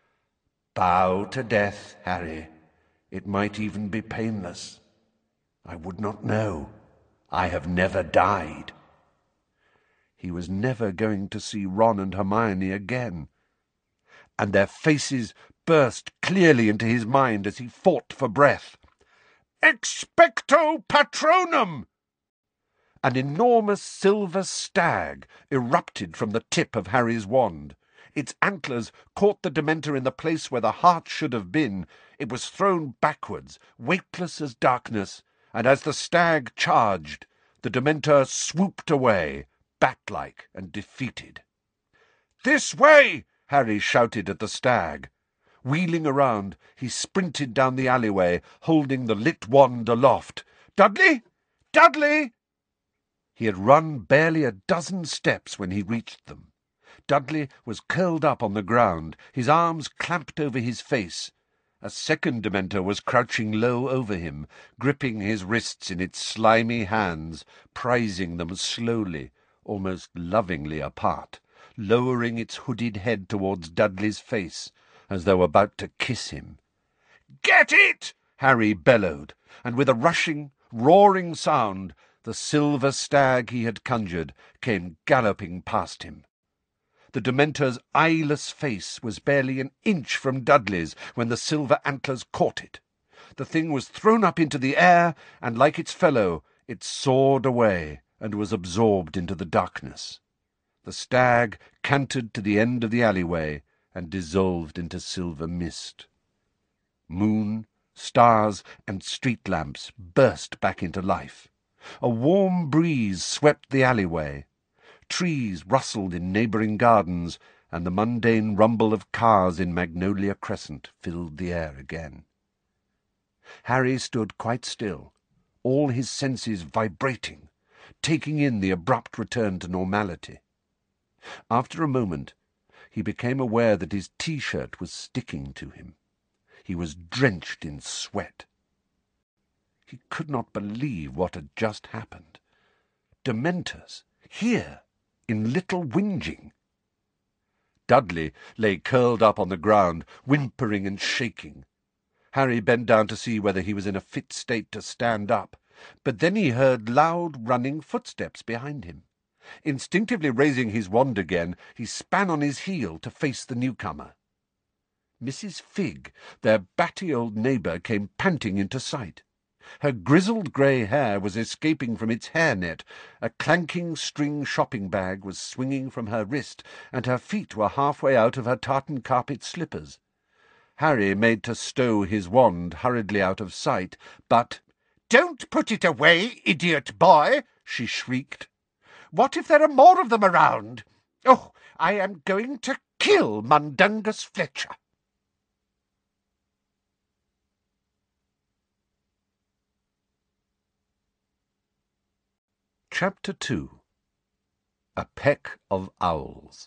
"Bow to death, Harry. It might even be painless. I would not know. I have never died." He was never going to see Ron and Hermione again. And their faces burst clearly into his mind as he fought for breath. "Expecto Patronum!" An enormous silver stag erupted from the tip of Harry's wand. Its antlers caught the Dementor in the place where the heart should have been. It was thrown backwards, weightless as darkness, and as the stag charged, the Dementor swooped away, bat-like and defeated. "This way!" Harry shouted at the stag. Wheeling around, he sprinted down the alleyway, holding the lit wand aloft. "Dudley! Dudley!" He had run barely a dozen steps when he reached them. Dudley was curled up on the ground, his arms clamped over his face. A second Dementor was crouching low over him, gripping his wrists in its slimy hands, prizing them slowly, almost lovingly apart, lowering its hooded head towards Dudley's face, as though about to kiss him. "Get it!" Harry bellowed, and with a rushing, roaring sound, the silver stag he had conjured came galloping past him. The Dementor's eyeless face was barely an inch from Dudley's when the silver antlers caught it. The thing was thrown up into the air, and like its fellow, it soared away and was absorbed into the darkness. The stag cantered to the end of the alleyway and dissolved into silver mist. Moon, stars, and street lamps burst back into life. A warm breeze swept the alleyway. Trees rustled in neighbouring gardens, and the mundane rumble of cars in Magnolia Crescent filled the air again. Harry stood quite still, all his senses vibrating, taking in the abrupt return to normality. After a moment, he became aware that his T-shirt was sticking to him. He was drenched in sweat. He could not believe what had just happened. Dementors, here, in Little Whinging. Dudley lay curled up on the ground, whimpering and shaking. Harry bent down to see whether he was in a fit state to stand up, but then he heard loud running footsteps behind him. Instinctively raising his wand again, he span on his heel to face the newcomer. Missus Figg, their batty old neighbour, came panting into sight. Her grizzled grey hair was escaping from its hairnet, a clanking string shopping bag was swinging from her wrist, and her feet were halfway out of her tartan carpet slippers. Harry made to stow his wand hurriedly out of sight, but— "Don't put it away, idiot boy!" she shrieked. "What if there are more of them around? Oh, I am going to kill Mundungus Fletcher!" Chapter two. A Peck of Owls.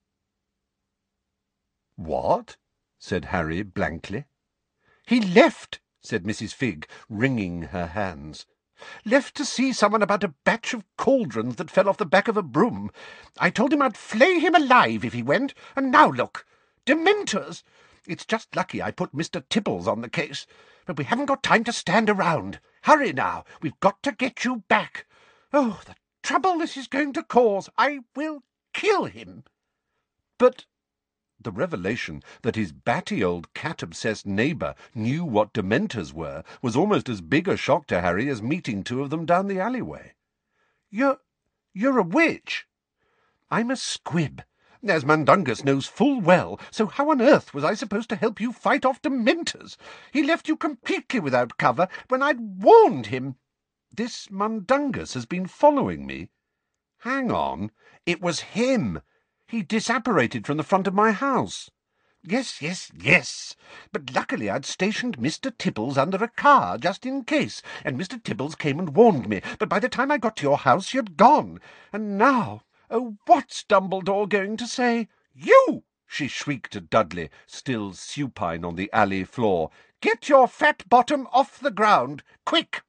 "What?" said Harry blankly. "He left," said Missus Figg, wringing her hands. "Left to see someone about a batch of cauldrons that fell off the back of a broom. I told him I'd flay him alive if he went, and now look. Dementors! It's just lucky I put Mister Tibbles on the case. But we haven't got time to stand around. Hurry now, we've got to get you back. Oh, the trouble this is going to cause! I will kill him." But the revelation that his batty old cat-obsessed neighbour knew what Dementors were was almost as big a shock to Harry as meeting two of them down the alleyway. You're... you're a witch." "I'm a squib, as Mundungus knows full well, so how on earth was I supposed to help you fight off Dementors? He left you completely without cover when I'd warned him." "This Mundungus has been following me?" "Hang on, it was him. He disapparated from the front of my house." "Yes, yes, yes. But luckily I'd stationed Mister Tibbles under a car, just in case, and Mister Tibbles came and warned me. But by the time I got to your house, you'd gone. And now, oh, what's Dumbledore going to say?" "You!" she shrieked at Dudley, still supine on the alley floor. "Get your fat bottom off the ground, quick!"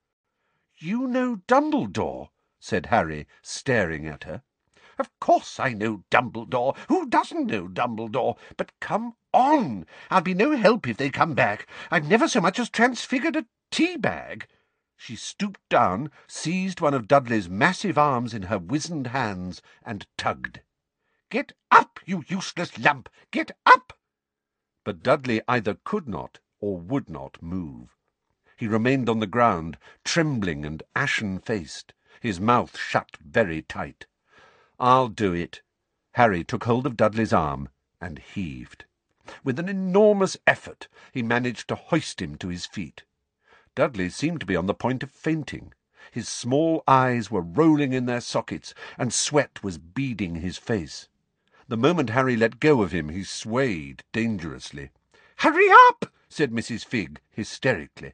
"You know Dumbledore?" said Harry, staring at her. "Of course I know Dumbledore. Who doesn't know Dumbledore? But come on. I'll be no help if they come back. I've never so much as transfigured a tea-bag." She stooped down, seized one of Dudley's massive arms in her wizened hands, and tugged. "Get up, you useless lump! Get up!" But Dudley either could not or would not move. He remained on the ground, trembling and ashen-faced, his mouth shut very tight. "I'll do it." Harry took hold of Dudley's arm and heaved. With an enormous effort he managed to hoist him to his feet. Dudley seemed to be on the point of fainting. His small eyes were rolling in their sockets, and sweat was beading his face. The moment Harry let go of him, he swayed dangerously. "Hurry up!" said Missus Figg hysterically.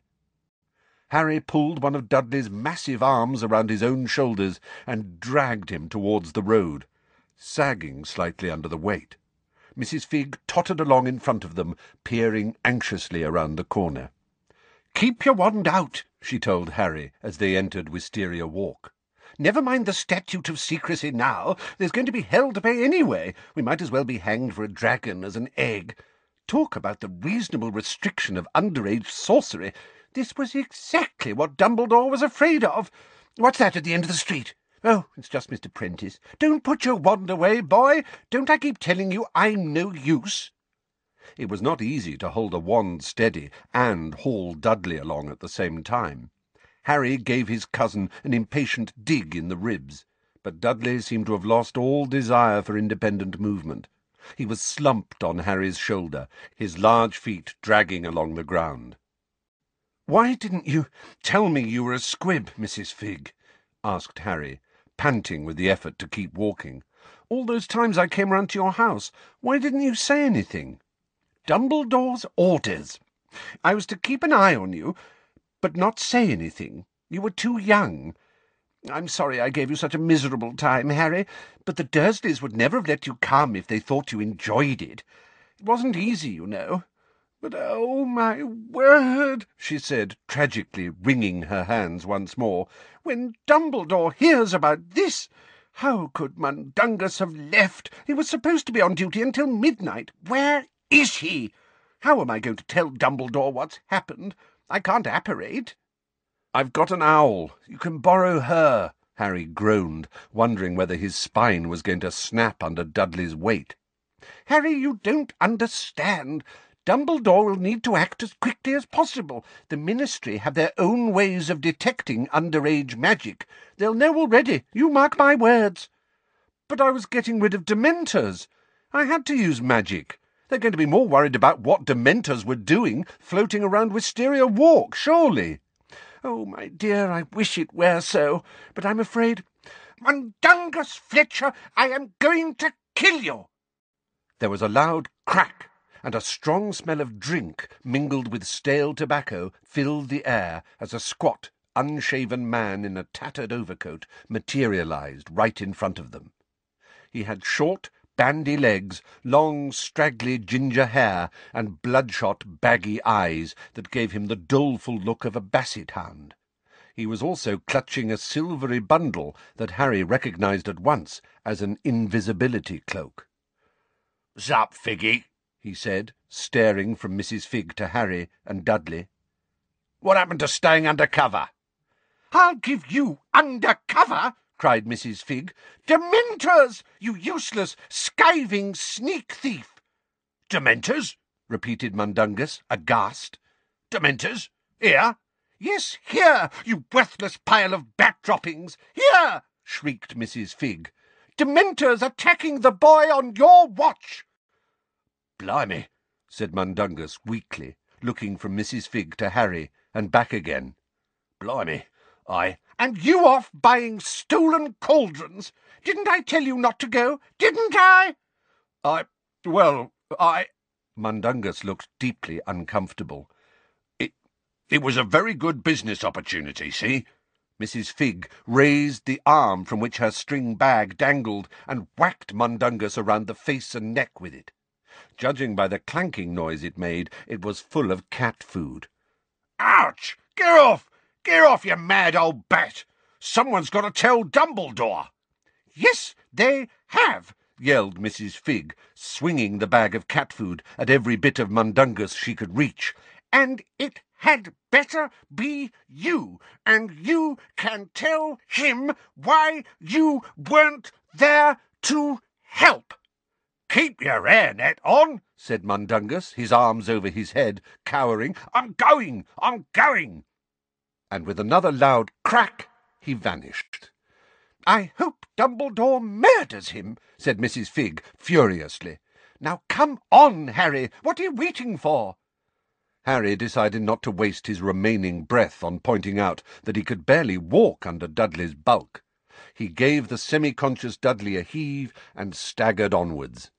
Harry pulled one of Dudley's massive arms around his own shoulders and dragged him towards the road, sagging slightly under the weight. Missus Figg tottered along in front of them, peering anxiously around the corner. "Keep your wand out," she told Harry as they entered Wisteria Walk. "Never mind the statute of secrecy now. There's going to be hell to pay anyway. We might as well be hanged for a dragon as an egg. Talk about the reasonable restriction of underage sorcery. This was exactly what Dumbledore was afraid of. What's that at the end of the street? Oh, it's just Mister Prentice. Don't put your wand away, boy. Don't I keep telling you I'm no use?" It was not easy to hold a wand steady and haul Dudley along at the same time. Harry gave his cousin an impatient dig in the ribs, but Dudley seemed to have lost all desire for independent movement. He was slumped on Harry's shoulder, his large feet dragging along the ground. "Why didn't you tell me you were a squib, Missus Figg?" asked Harry, panting with the effort to keep walking. All those times I came round to your house, why didn't you say anything?" "Dumbledore's orders. I was to keep an eye on you, but not say anything. You were too young. I'm sorry I gave you such a miserable time, Harry, but the Dursleys would never have let you come if they thought you enjoyed it. It wasn't easy, you know. But, oh, my word," she said, tragically wringing her hands once more, "when Dumbledore hears about this, how could Mundungus have left? He was supposed to be on duty until midnight. Where is he? How am I going to tell Dumbledore what's happened? I can't apparate." "I've got an owl. You can borrow her," Harry groaned, wondering whether his spine was going to snap under Dudley's weight. "Harry, you don't understand. Dumbledore will need to act as quickly as possible. The Ministry have their own ways of detecting underage magic. They'll know already, you mark my words." "But I was getting rid of Dementors. I had to use magic. They're going to be more worried about what Dementors were doing floating around Wisteria Walk, surely." "Oh, my dear, I wish it were so, but I'm afraid— Mundungus Fletcher, I am going to kill you!" There was a loud crack, and a strong smell of drink, mingled with stale tobacco, filled the air as a squat, unshaven man in a tattered overcoat materialized right in front of them. He had short, bandy legs, long, straggly ginger hair, and bloodshot, baggy eyes that gave him the doleful look of a basset hound. He was also clutching a silvery bundle that Harry recognized at once as an invisibility cloak. "Sup, Figgy?" he said, staring from Missus Figg to Harry and Dudley. "What happened to staying under cover?" "I'll give you under cover!" cried Missus Figg. "Dementors, you useless, skiving sneak thief!" "Dementors?" repeated Mundungus, aghast. "Dementors? Here?" "Yes, here, you worthless pile of bat-droppings! Here!" shrieked Missus Figg. "Dementors attacking the boy on your watch!" "Blimey," said Mundungus weakly, looking from Missus Figg to Harry and back again. "Blimey, I—" "And you off buying stolen cauldrons? Didn't I tell you not to go? Didn't I?" I— well, I— Mundungus looked deeply uncomfortable. It, it was a very good business opportunity, see?" Missus Figg raised the arm from which her string bag dangled and whacked Mundungus around the face and neck with it. Judging by the clanking noise it made, it was full of cat food. "Ouch! Get off! Get off, you mad old bat! Someone's got to tell Dumbledore!" "Yes, they have!" yelled Missus Figg, swinging the bag of cat food at every bit of Mundungus she could reach. "And it had better be you, and you can tell him why you weren't there to help." "Keep your hairnet on," said Mundungus, his arms over his head, cowering. "I'm going! I'm going!" And with another loud crack, he vanished. "I hope Dumbledore murders him," said Missus Figg furiously. "Now come on, Harry. What are you waiting for?" Harry decided not to waste his remaining breath on pointing out that he could barely walk under Dudley's bulk. He gave the semi-conscious Dudley a heave and staggered onwards.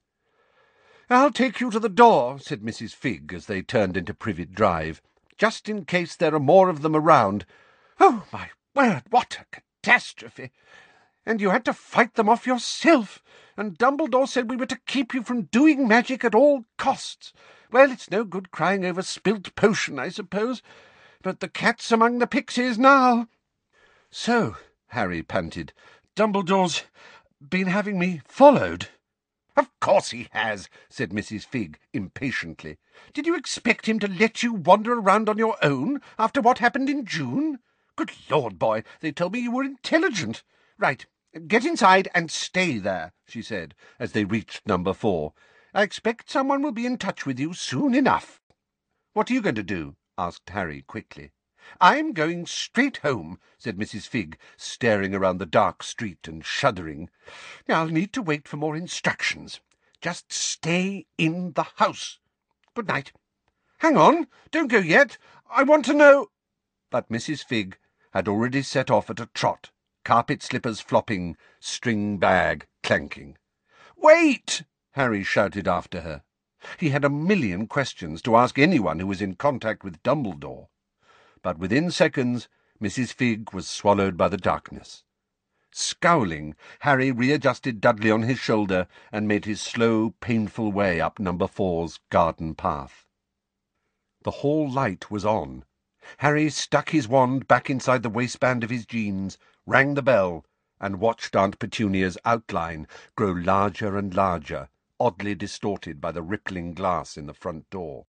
"I'll take you to the door," said Missus Figg as they turned into Privet Drive, "just in case there are more of them around. Oh, my word, what a catastrophe! And you had to fight them off yourself, and Dumbledore said we were to keep you from doing magic at all costs. Well, it's no good crying over spilt potion, I suppose, but the cat's among the pixies now." "So," Harry panted, "Dumbledore's been having me followed?" "Of course he has," said Missus Figg impatiently. "Did you expect him to let you wander around on your own after what happened in June? Good Lord, boy, they told me you were intelligent. Right, get inside and stay there," she said, as they reached number four. "I expect someone will be in touch with you soon enough." "What are you going to do?" asked Harry quickly. "I'm going straight home," said Missus Figg, staring around the dark street and shuddering. "I'll need to wait for more instructions. Just stay in the house. Good night. Hang on, don't go yet. I want to know—" But Missus Figg had already set off at a trot, carpet slippers flopping, string bag clanking. "Wait!" Harry shouted after her. He had a million questions to ask anyone who was in contact with Dumbledore. But within seconds, Missus Figg was swallowed by the darkness. Scowling, Harry readjusted Dudley on his shoulder and made his slow, painful way up number four's garden path. The hall light was on. Harry stuck his wand back inside the waistband of his jeans, rang the bell, and watched Aunt Petunia's outline grow larger and larger, oddly distorted by the rippling glass in the front door.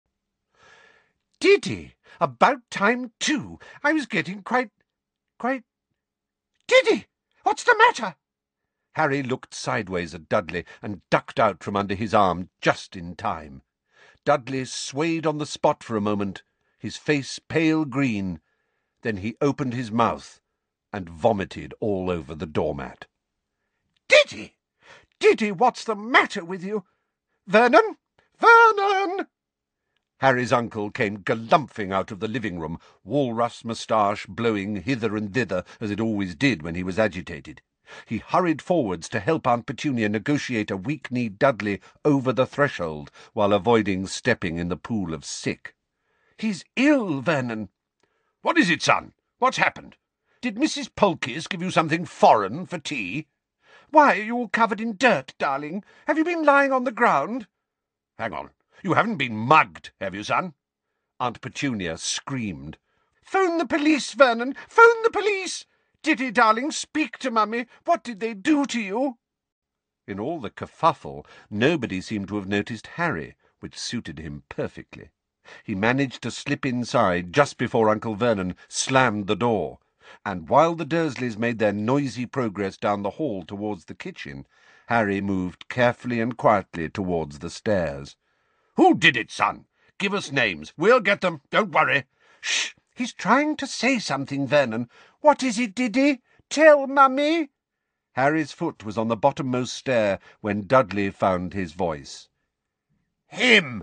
"Diddy! About time, too! I was getting quite... quite... Diddy! What's the matter?" Harry looked sideways at Dudley and ducked out from under his arm just in time. Dudley swayed on the spot for a moment, his face pale green. Then he opened his mouth and vomited all over the doormat. "Diddy! Diddy, what's the matter with you? Vernon! Vernon!" Harry's uncle came galumphing out of the living-room, walrus moustache blowing hither and thither as it always did when he was agitated. He hurried forwards to help Aunt Petunia negotiate a weak-kneed Dudley over the threshold while avoiding stepping in the pool of sick. "He's ill, Vernon." "What is it, son? What's happened? Did Missus Polkis give you something foreign for tea?" "Why are you all covered in dirt, darling? Have you been lying on the ground?" "Hang on. You haven't been mugged, have you, son?" Aunt Petunia screamed. "Phone the police, Vernon! Phone the police! Diddy, darling, speak to Mummy. What did they do to you?" In all the kerfuffle, nobody seemed to have noticed Harry, which suited him perfectly. He managed to slip inside just before Uncle Vernon slammed the door, and while the Dursleys made their noisy progress down the hall towards the kitchen, Harry moved carefully and quietly towards the stairs. "Who did it, son? Give us names. We'll get them. Don't worry." "Shh! He's trying to say something, Vernon. What is it, Diddy? Tell Mummy." Harry's foot was on the bottommost stair when Dudley found his voice. "Him!"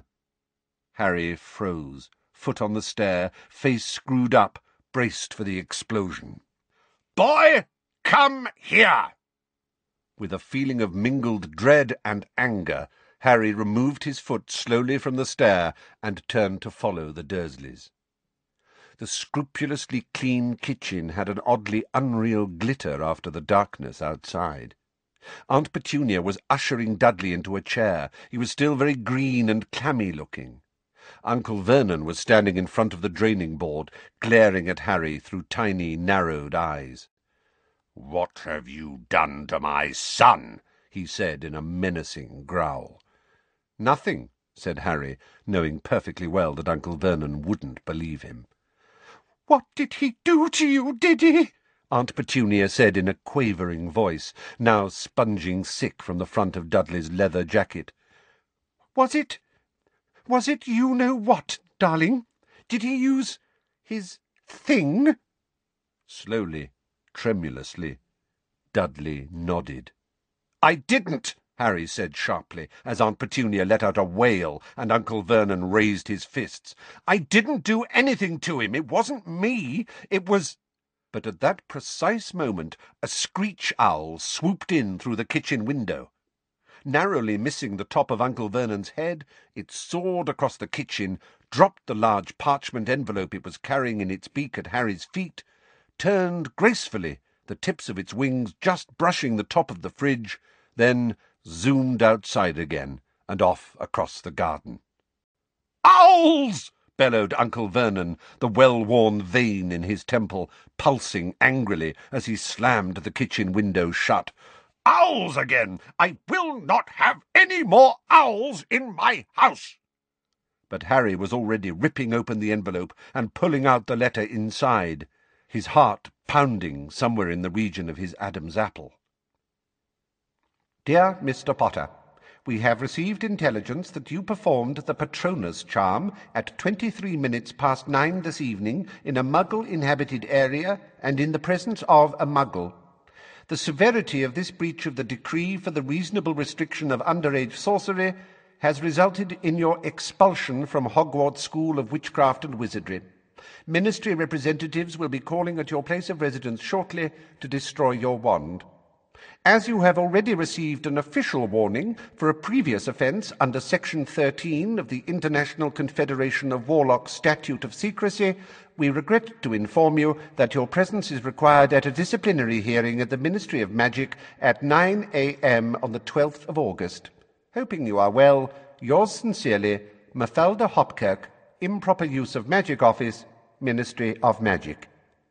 Harry froze, foot on the stair, face screwed up, braced for the explosion. "Boy, come here!" With a feeling of mingled dread and anger, Harry removed his foot slowly from the stair and turned to follow the Dursleys. The scrupulously clean kitchen had an oddly unreal glitter after the darkness outside. Aunt Petunia was ushering Dudley into a chair. He was still very green and clammy-looking. Uncle Vernon was standing in front of the draining board, glaring at Harry through tiny, narrowed eyes. "What have you done to my son?" he said in a menacing growl. "Nothing," said Harry, knowing perfectly well that Uncle Vernon wouldn't believe him. "What did he do to you, Diddy?" Aunt Petunia said in a quavering voice, now sponging sick from the front of Dudley's leather jacket. "Was it... was it you-know-what, darling? Did he use his thing?" Slowly, tremulously, Dudley nodded. "I didn't!" Harry said sharply, as Aunt Petunia let out a wail and Uncle Vernon raised his fists. "I didn't do anything to him. It wasn't me. It was—" But at that precise moment a screech owl swooped in through the kitchen window. Narrowly missing the top of Uncle Vernon's head, it soared across the kitchen, dropped the large parchment envelope it was carrying in its beak at Harry's feet, turned gracefully, the tips of its wings just brushing the top of the fridge, then zoomed outside again and off across the garden. "Owls!" bellowed Uncle Vernon, the well-worn vein in his temple pulsing angrily as he slammed the kitchen window shut. "Owls again! I will not have any more owls in my house!" But Harry was already ripping open the envelope and pulling out the letter inside, his heart pounding somewhere in the region of his Adam's apple. "Dear Mister Potter, we have received intelligence that you performed the Patronus charm at twenty-three minutes past nine this evening in a Muggle-inhabited area and in the presence of a Muggle. The severity of this breach of the decree for the reasonable restriction of underage sorcery has resulted in your expulsion from Hogwarts School of Witchcraft and Wizardry. Ministry representatives will be calling at your place of residence shortly to destroy your wand. As you have already received an official warning for a previous offence under Section thirteen of the International Confederation of Warlocks Statute of Secrecy, we regret to inform you that your presence is required at a disciplinary hearing at the Ministry of Magic at nine a m on the twelfth of August. Hoping you are well, yours sincerely, Mafalda Hopkirk, Improper Use of Magic Office, Ministry of Magic.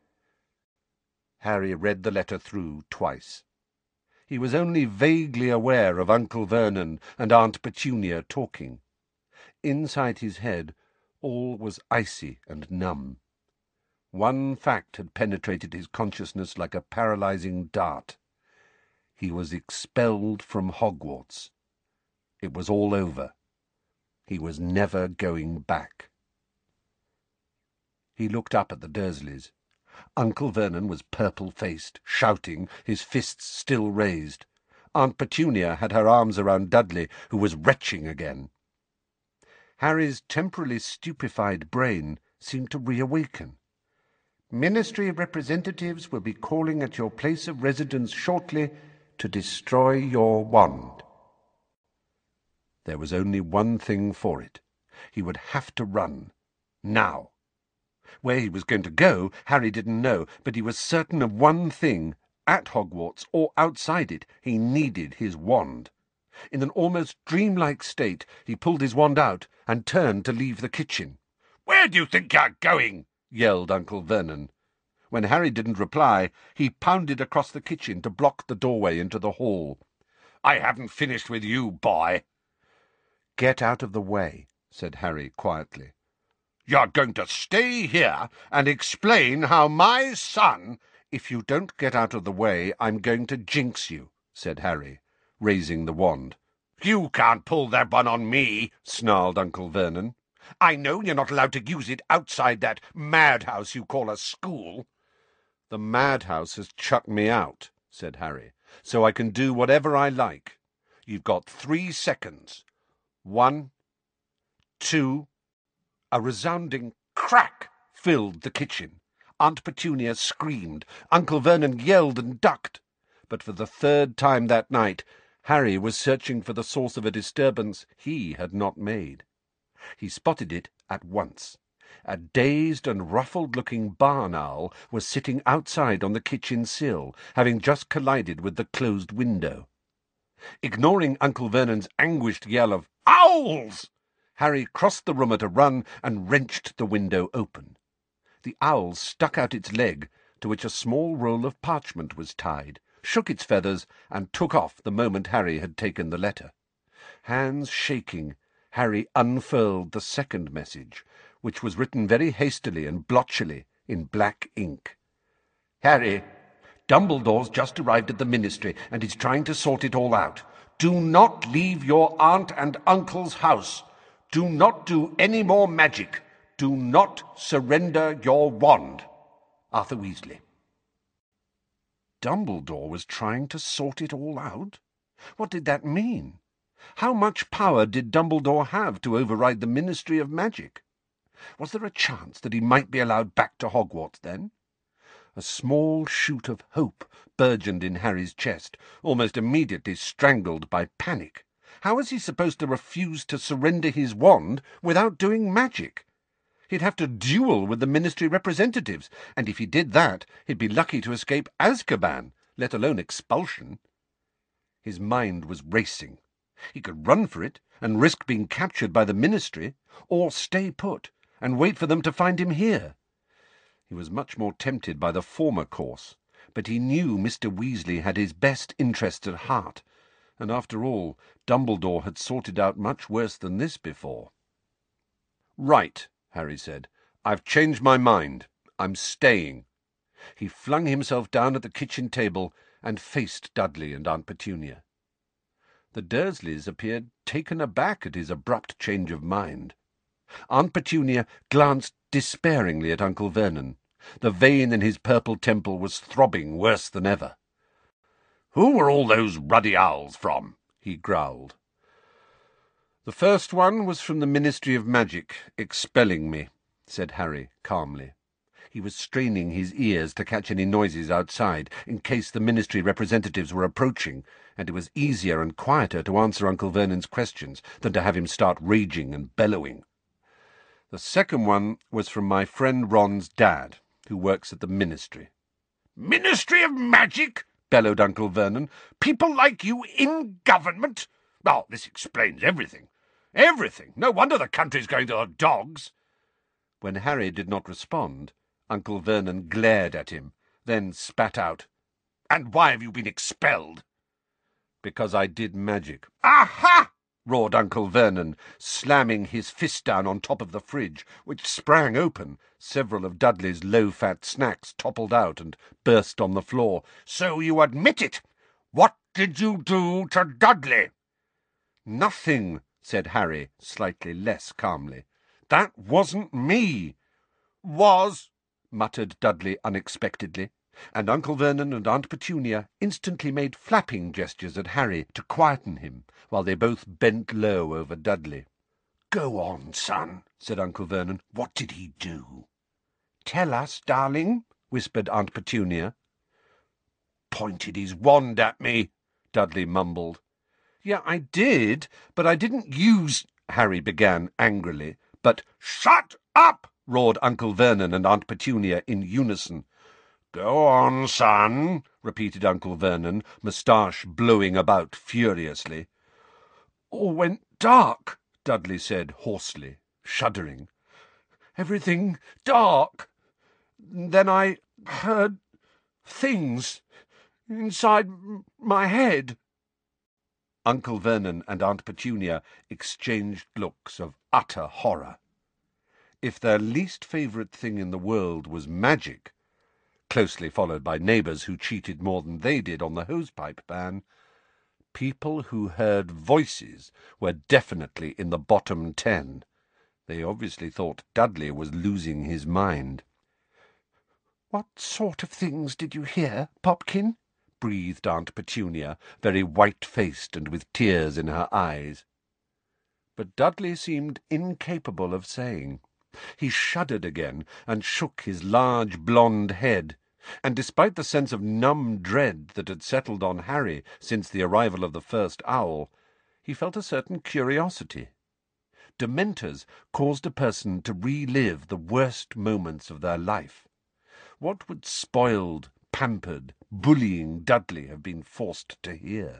Harry read the letter through twice. He was only vaguely aware of Uncle Vernon and Aunt Petunia talking. Inside his head all was icy and numb. One fact had penetrated his consciousness like a paralyzing dart. He was expelled from Hogwarts. It was all over. He was never going back. He looked up at the Dursleys. Uncle Vernon was purple-faced, shouting, his fists still raised. Aunt Petunia had her arms around Dudley, who was retching again. Harry's temporarily stupefied brain seemed to reawaken. Ministry representatives will be calling at your place of residence shortly to destroy your wand. There was only one thing for it. He would have to run. Now. Where he was going to go, Harry didn't know, but he was certain of one thing. At Hogwarts, or outside it, he needed his wand. In an almost dreamlike state, he pulled his wand out and turned to leave the kitchen. "Where do you think you're going?" yelled Uncle Vernon. When Harry didn't reply, he pounded across the kitchen to block the doorway into the hall. "I haven't finished with you, boy." "Get out of the way," said Harry quietly. "You're going to stay here and explain how my son—" "If you don't get out of the way, I'm going to jinx you," said Harry, raising the wand. "You can't pull that one on me," snarled Uncle Vernon. "I know you're not allowed to use it outside that madhouse you call a school." "The madhouse has chucked me out," said Harry, "so I can do whatever I like. You've got three seconds. One, two—" A resounding crack filled the kitchen. Aunt Petunia screamed. Uncle Vernon yelled and ducked. But for the third time that night, Harry was searching for the source of a disturbance he had not made. He spotted it at once. A dazed and ruffled-looking barn owl was sitting outside on the kitchen sill, having just collided with the closed window. Ignoring Uncle Vernon's anguished yell of "Owls!" Harry crossed the room at a run and wrenched the window open. The owl stuck out its leg, to which a small roll of parchment was tied, shook its feathers, and took off the moment Harry had taken the letter. Hands shaking, Harry unfurled the second message, which was written very hastily and blotchily in black ink. "Harry, Dumbledore's just arrived at the Ministry and is trying to sort it all out. Do not leave your aunt and uncle's house. Do not do any more magic. Do not surrender your wand. Arthur Weasley." Dumbledore was trying to sort it all out? What did that mean? How much power did Dumbledore have to override the Ministry of Magic? Was there a chance that he might be allowed back to Hogwarts, then? A small shoot of hope burgeoned in Harry's chest, almost immediately strangled by panic. How was he supposed to refuse to surrender his wand without doing magic? He'd have to duel with the Ministry representatives, and if he did that, he'd be lucky to escape Azkaban, let alone expulsion. His mind was racing. He could run for it and risk being captured by the Ministry, or stay put and wait for them to find him here. He was much more tempted by the former course, but he knew Mister Weasley had his best interests at heart, and after all, Dumbledore had sorted out much worse than this before. "Right," Harry said. "I've changed my mind. I'm staying." He flung himself down at the kitchen table and faced Dudley and Aunt Petunia. The Dursleys appeared taken aback at his abrupt change of mind. Aunt Petunia glanced despairingly at Uncle Vernon. The vein in his purple temple was throbbing worse than ever. "Who were all those ruddy owls from?" he growled. "The first one was from the Ministry of Magic, expelling me," said Harry calmly. He was straining his ears to catch any noises outside, in case the ministry representatives were approaching, and it was easier and quieter to answer Uncle Vernon's questions than to have him start raging and bellowing. The second one was from my friend Ron's dad, who works at the ministry. "Ministry of Magic?" bellowed Uncle Vernon. "People like you in government? Oh, this explains everything. Everything. No wonder the country's going to the dogs." When Harry did not respond, Uncle Vernon glared at him, then spat out, "And why have you been expelled?" "Because I did magic." "Aha!" roared Uncle Vernon, slamming his fist down on top of the fridge, which sprang open. Several of Dudley's low-fat snacks toppled out and burst on the floor. "So you admit it? What did you do to Dudley?" "Nothing," said Harry, slightly less calmly. "That wasn't me." "Was?" muttered Dudley unexpectedly, and Uncle Vernon and Aunt Petunia instantly made flapping gestures at Harry to quieten him, while they both bent low over Dudley. "Go on, son," said Uncle Vernon. "What did he do?" "Tell us, darling," whispered Aunt Petunia. "Pointed his wand at me," Dudley mumbled. "Yeah, I did, but I didn't use—" Harry began angrily, but— "Shut up!" roared Uncle Vernon and Aunt Petunia in unison. "Go on, son," repeated Uncle Vernon, moustache blowing about furiously. "All went dark," Dudley said hoarsely, shuddering. "Everything dark. Then I heard things inside my head." Uncle Vernon and Aunt Petunia exchanged looks of utter horror. If their least favourite thing in the world was magic, closely followed by neighbours who cheated more than they did on the hosepipe ban, people who heard voices were definitely in the bottom ten. They obviously thought Dudley was losing his mind. "What sort of things did you hear, Popkin?" breathed Aunt Petunia, very white-faced and with tears in her eyes. But Dudley seemed incapable of saying. He shuddered again and shook his large blonde head, and despite the sense of numb dread that had settled on Harry since the arrival of the first owl, he felt a certain curiosity. Dementors caused a person to relive the worst moments of their life. What would spoiled, pampered, bullying Dudley have been forced to hear?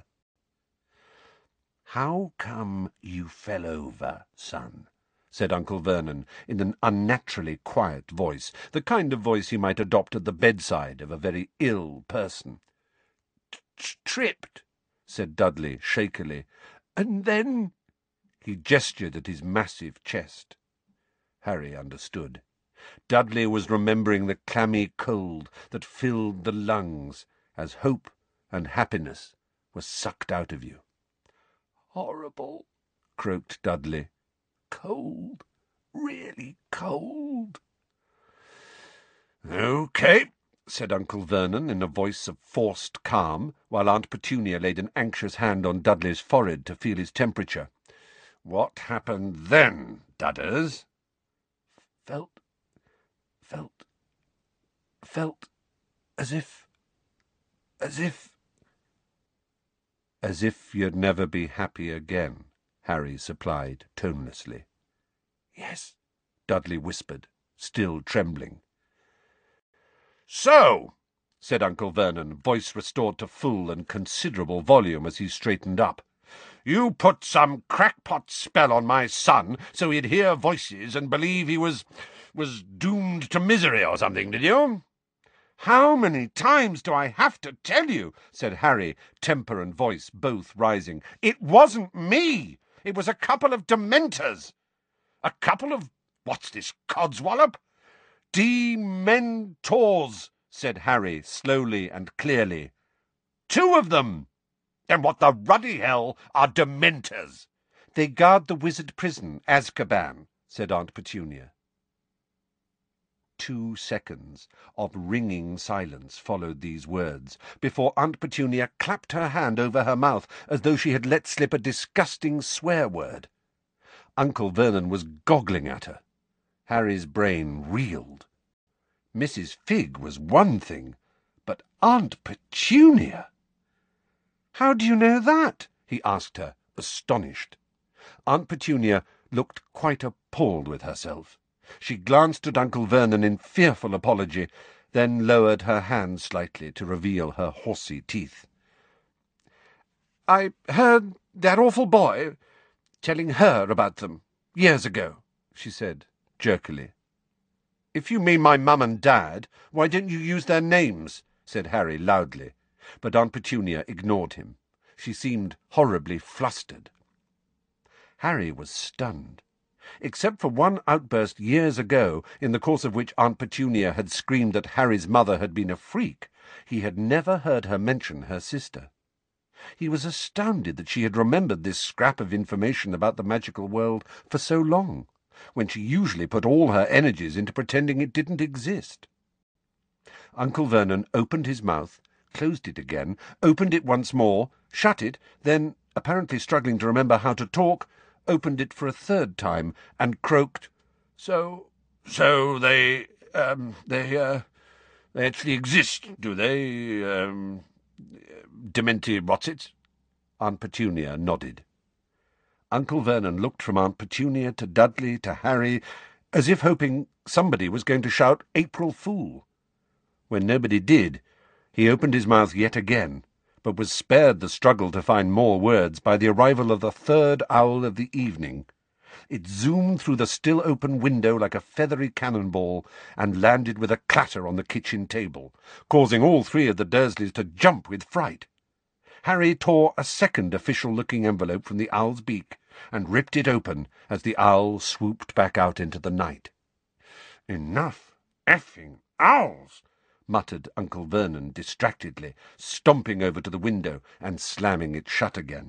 "How come you fell over, son?" said Uncle Vernon, in an unnaturally quiet voice, the kind of voice he might adopt at the bedside of a very ill person. "Tripped," said Dudley shakily, "and then—" He gestured at his massive chest. Harry understood. Dudley was remembering the clammy cold that filled the lungs as hope and happiness were sucked out of you. "Horrible," croaked Dudley. "Cold, really cold." "Okay," said Uncle Vernon in a voice of forced calm, while Aunt Petunia laid an anxious hand on Dudley's forehead to feel his temperature. "What happened then, Dudders?" Felt, felt, felt as if, as if... "As if you'd never be happy again," Harry supplied tonelessly. "Yes," Dudley whispered, still trembling. "So," said Uncle Vernon, voice restored to full and considerable volume as he straightened up, "you put some crackpot spell on my son so he'd hear voices and believe he was... was doomed to misery or something, did you?" "How many times do I have to tell you," said Harry, temper and voice both rising. "It wasn't me. It was a couple of Dementors." "A couple of... what's this, codswallop?" "Dementors," said Harry, slowly and clearly. "Two of them? Then what the ruddy hell are Dementors?" "They guard the wizard prison, Azkaban," said Aunt Petunia. Two seconds of ringing silence followed these words, before Aunt Petunia clapped her hand over her mouth as though she had let slip a disgusting swear-word. Uncle Vernon was goggling at her. Harry's brain reeled. Missus Figg was one thing, but Aunt Petunia— "How do you know that?" he asked her, astonished. Aunt Petunia looked quite appalled with herself. She glanced at Uncle Vernon in fearful apology, then lowered her hand slightly to reveal her horsey teeth. "I heard that awful boy telling her about them years ago," she said jerkily. "If you mean my mum and dad, why don't you use their names?" said Harry loudly, but Aunt Petunia ignored him. She seemed horribly flustered. Harry was stunned. Except for one outburst years ago, in the course of which Aunt Petunia had screamed that Harry's mother had been a freak, he had never heard her mention her sister. He was astounded that she had remembered this scrap of information about the magical world for so long, when she usually put all her energies into pretending it didn't exist. Uncle Vernon opened his mouth, closed it again, opened it once more, shut it, then, apparently struggling to remember how to talk, opened it for a third time, and croaked, "So, so they, um, they, uh, they actually exist, do they, um, Dementi Rotsits?" Aunt Petunia nodded. Uncle Vernon looked from Aunt Petunia to Dudley to Harry, as if hoping somebody was going to shout "April Fool." When nobody did, he opened his mouth yet again, but was spared the struggle to find more words by the arrival of the third owl of the evening. It zoomed through the still-open window like a feathery cannonball and landed with a clatter on the kitchen table, causing all three of the Dursleys to jump with fright. Harry tore a second official-looking envelope from the owl's beak and ripped it open as the owl swooped back out into the night. "Enough effing owls!" muttered Uncle Vernon distractedly, stomping over to the window and slamming it shut again.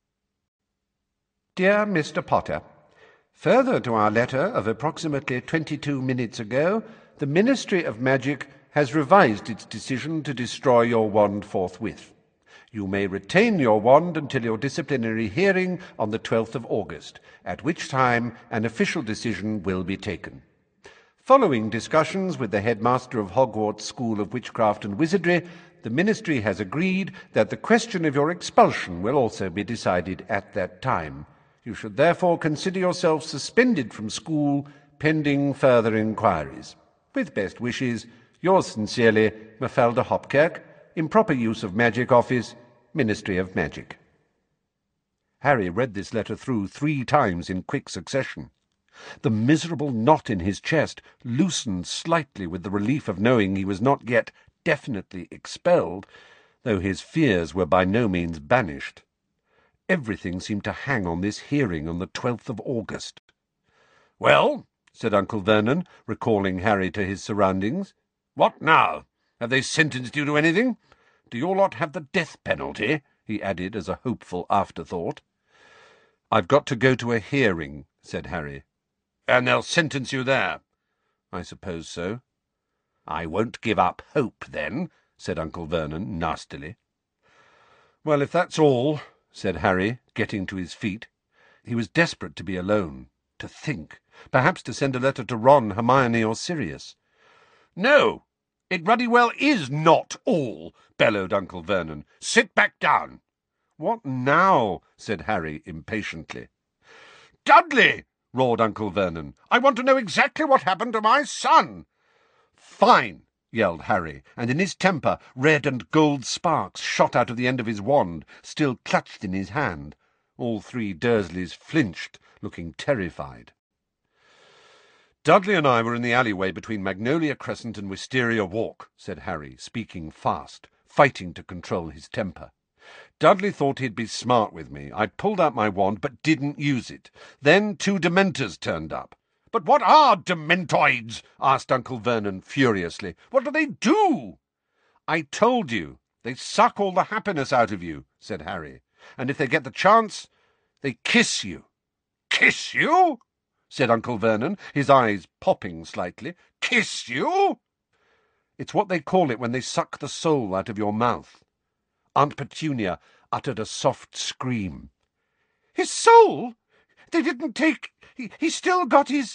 "Dear Mister Potter, further to our letter of approximately twenty-two minutes ago, the Ministry of Magic has revised its decision to destroy your wand forthwith. You may retain your wand until your disciplinary hearing on the twelfth of August, at which time an official decision will be taken. Following discussions with the headmaster of Hogwarts School of Witchcraft and Wizardry, the Ministry has agreed that the question of your expulsion will also be decided at that time. You should therefore consider yourself suspended from school pending further inquiries. With best wishes, yours sincerely, Mafalda Hopkirk, Improper Use of Magic Office, Ministry of Magic." Harry read this letter through three times in quick succession. The miserable knot in his chest loosened slightly with the relief of knowing he was not yet definitely expelled, though his fears were by no means banished. Everything seemed to hang on this hearing on the twelfth of August. "Well," said Uncle Vernon, recalling Harry to his surroundings, "what now? Have they sentenced you to anything? Do your lot have the death penalty?" he added as a hopeful afterthought. "I've got to go to a hearing," said Harry. "And they'll sentence you there?" "I suppose so." "I won't give up hope, then," said Uncle Vernon nastily. "Well, if that's all," said Harry, getting to his feet. He was desperate to be alone, to think, perhaps to send a letter to Ron, Hermione, or Sirius. "No, it ruddy well is not all," bellowed Uncle Vernon. "Sit back down." "What now?" said Harry impatiently. "Dudley!" roared Uncle Vernon. "I want to know exactly what happened to my son." "Fine!" yelled Harry, and in his temper red and gold sparks shot out of the end of his wand, still clutched in his hand. All three Dursleys flinched, looking terrified. "Dudley and I were in the alleyway between Magnolia Crescent and Wisteria Walk," said Harry, speaking fast, fighting to control his temper. "Dudley thought he'd be smart with me. I pulled out my wand, but didn't use it. Then two Dementors turned up." "But what are Dementoids?" asked Uncle Vernon furiously. "What do they do?" "I told you. They suck all the happiness out of you," said Harry. "And if they get the chance, they kiss you." "Kiss you?" said Uncle Vernon, his eyes popping slightly. "Kiss you?" "It's what they call it when they suck the soul out of your mouth." Aunt Petunia uttered a soft scream. "His soul? They didn't take... He, he's still got his..."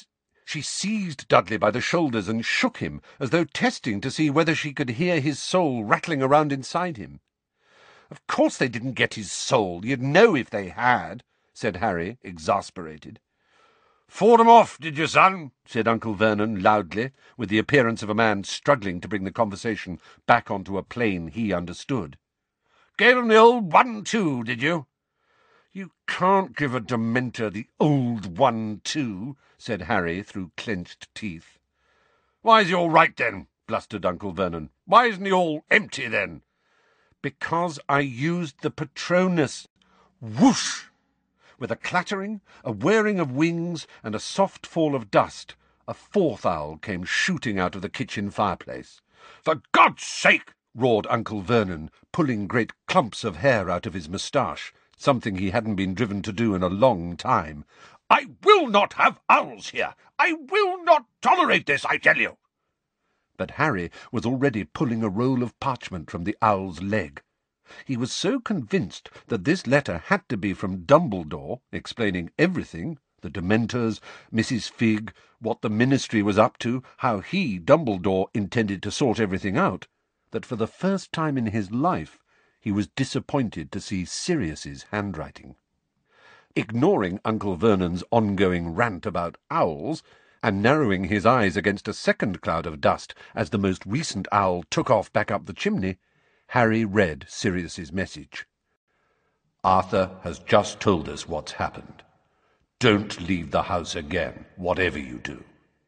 She seized Dudley by the shoulders and shook him, as though testing to see whether she could hear his soul rattling around inside him. "Of course they didn't get his soul. You'd know if they had," said Harry, exasperated. "Fought 'em off, did you, son?" said Uncle Vernon loudly, with the appearance of a man struggling to bring the conversation back onto a plane he understood. "Gave 'em the old one-two, did you?" "You can't give a Dementor the old one-two," said Harry through clenched teeth. "Why is he all right, then?" blustered Uncle Vernon. "Why isn't he all empty, then?" "Because I used the Patronus." Whoosh! With a clattering, a whirring of wings, and a soft fall of dust, a fourth owl came shooting out of the kitchen fireplace. "For God's sake!" roared Uncle Vernon, pulling great clumps of hair out of his moustache, something he hadn't been driven to do in a long time. "I will not have owls here! I will not tolerate this, I tell you!" But Harry was already pulling a roll of parchment from the owl's leg. He was so convinced that this letter had to be from Dumbledore, explaining everything, the Dementors, Missus Figg, what the Ministry was up to, how he, Dumbledore, intended to sort everything out, that for the first time in his life he was disappointed to see Sirius's handwriting. Ignoring Uncle Vernon's ongoing rant about owls, and narrowing his eyes against a second cloud of dust as the most recent owl took off back up the chimney, Harry read Sirius's message. "Arthur has just told us what's happened. Don't leave the house again, whatever you do."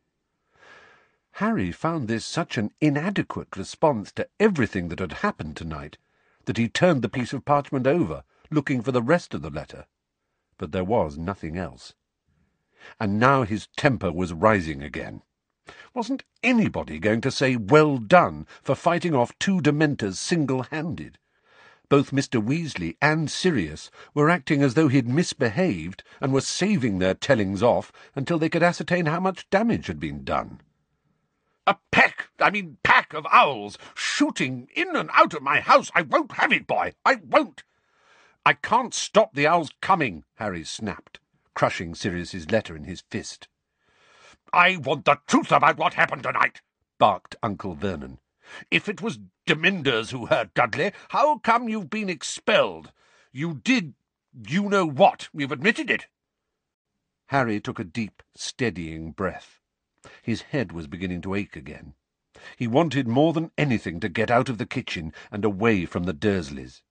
Harry found this such an inadequate response to everything that had happened tonight that he turned the piece of parchment over, looking for the rest of the letter. But there was nothing else. And now his temper was rising again. Wasn't anybody going to say well done for fighting off two Dementors single-handed? Both Mister Weasley and Sirius were acting as though he'd misbehaved and were saving their tellings off until they could ascertain how much damage had been done. "A peck, I mean pack of owls shooting in and out of my house. I won't have it, boy. I won't." "I can't stop the owls coming," Harry snapped, crushing Sirius's letter in his fist. "I want the truth about what happened tonight," barked Uncle Vernon. "If it was Demenders who hurt Dudley, how come you've been expelled? You did you know what. You've admitted it." Harry took a deep, steadying breath. His head was beginning to ache again. He wanted more than anything to get out of the kitchen and away from the Dursleys.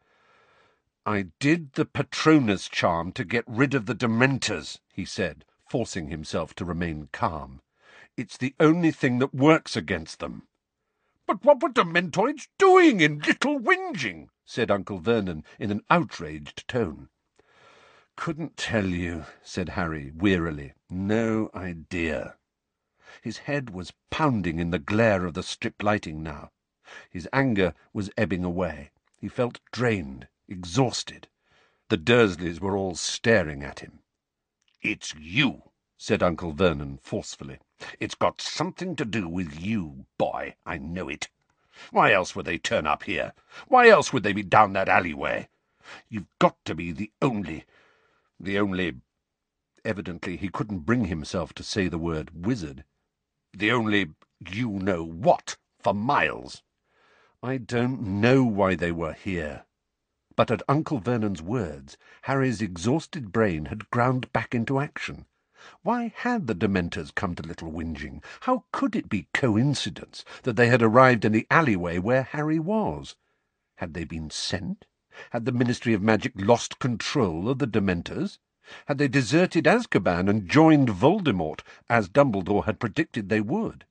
"I did the Patronus charm to get rid of the Dementors," he said, forcing himself to remain calm. "It's the only thing that works against them." "But what were Dementoids doing in Little Whinging?" said Uncle Vernon in an outraged tone. "Couldn't tell you," said Harry wearily. "No idea." His head was pounding in the glare of the strip lighting now. His anger was ebbing away. He felt drained, exhausted. The Dursleys were all staring at him. "It's you," said Uncle Vernon forcefully. "It's got something to do with you, boy. I know it. Why else would they turn up here? Why else would they be down that alleyway? You've got to be the only... the only... Evidently he couldn't bring himself to say the word wizard. The only you-know-what for miles." "I don't know why they were here." But at Uncle Vernon's words, Harry's exhausted brain had ground back into action. Why had the Dementors come to Little Whinging? How could it be coincidence that they had arrived in the alleyway where Harry was? Had they been sent? Had the Ministry of Magic lost control of the Dementors? Had they deserted Azkaban and joined Voldemort, as Dumbledore had predicted they would?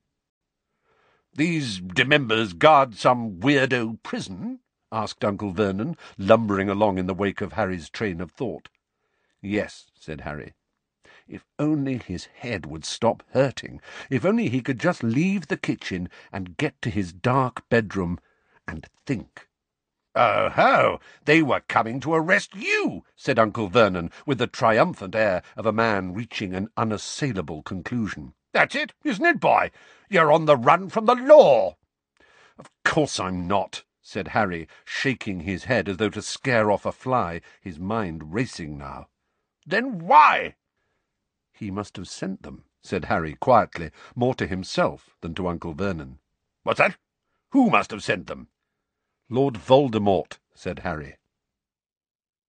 "These Demembers guard some weirdo prison?" asked Uncle Vernon, lumbering along in the wake of Harry's train of thought. "Yes," said Harry. If only his head would stop hurting, if only he could just leave the kitchen and get to his dark bedroom and think. "Oh, ho! They were coming to arrest you," said Uncle Vernon, with the triumphant air of a man reaching an unassailable conclusion. "That's it, isn't it, boy? You're on the run from the law." "Of course I'm not," said Harry, shaking his head as though to scare off a fly, his mind racing now. "Then why?" "He must have sent them," said Harry quietly, more to himself than to Uncle Vernon. What's that? Who must have sent them? Lord Voldemort, said Harry.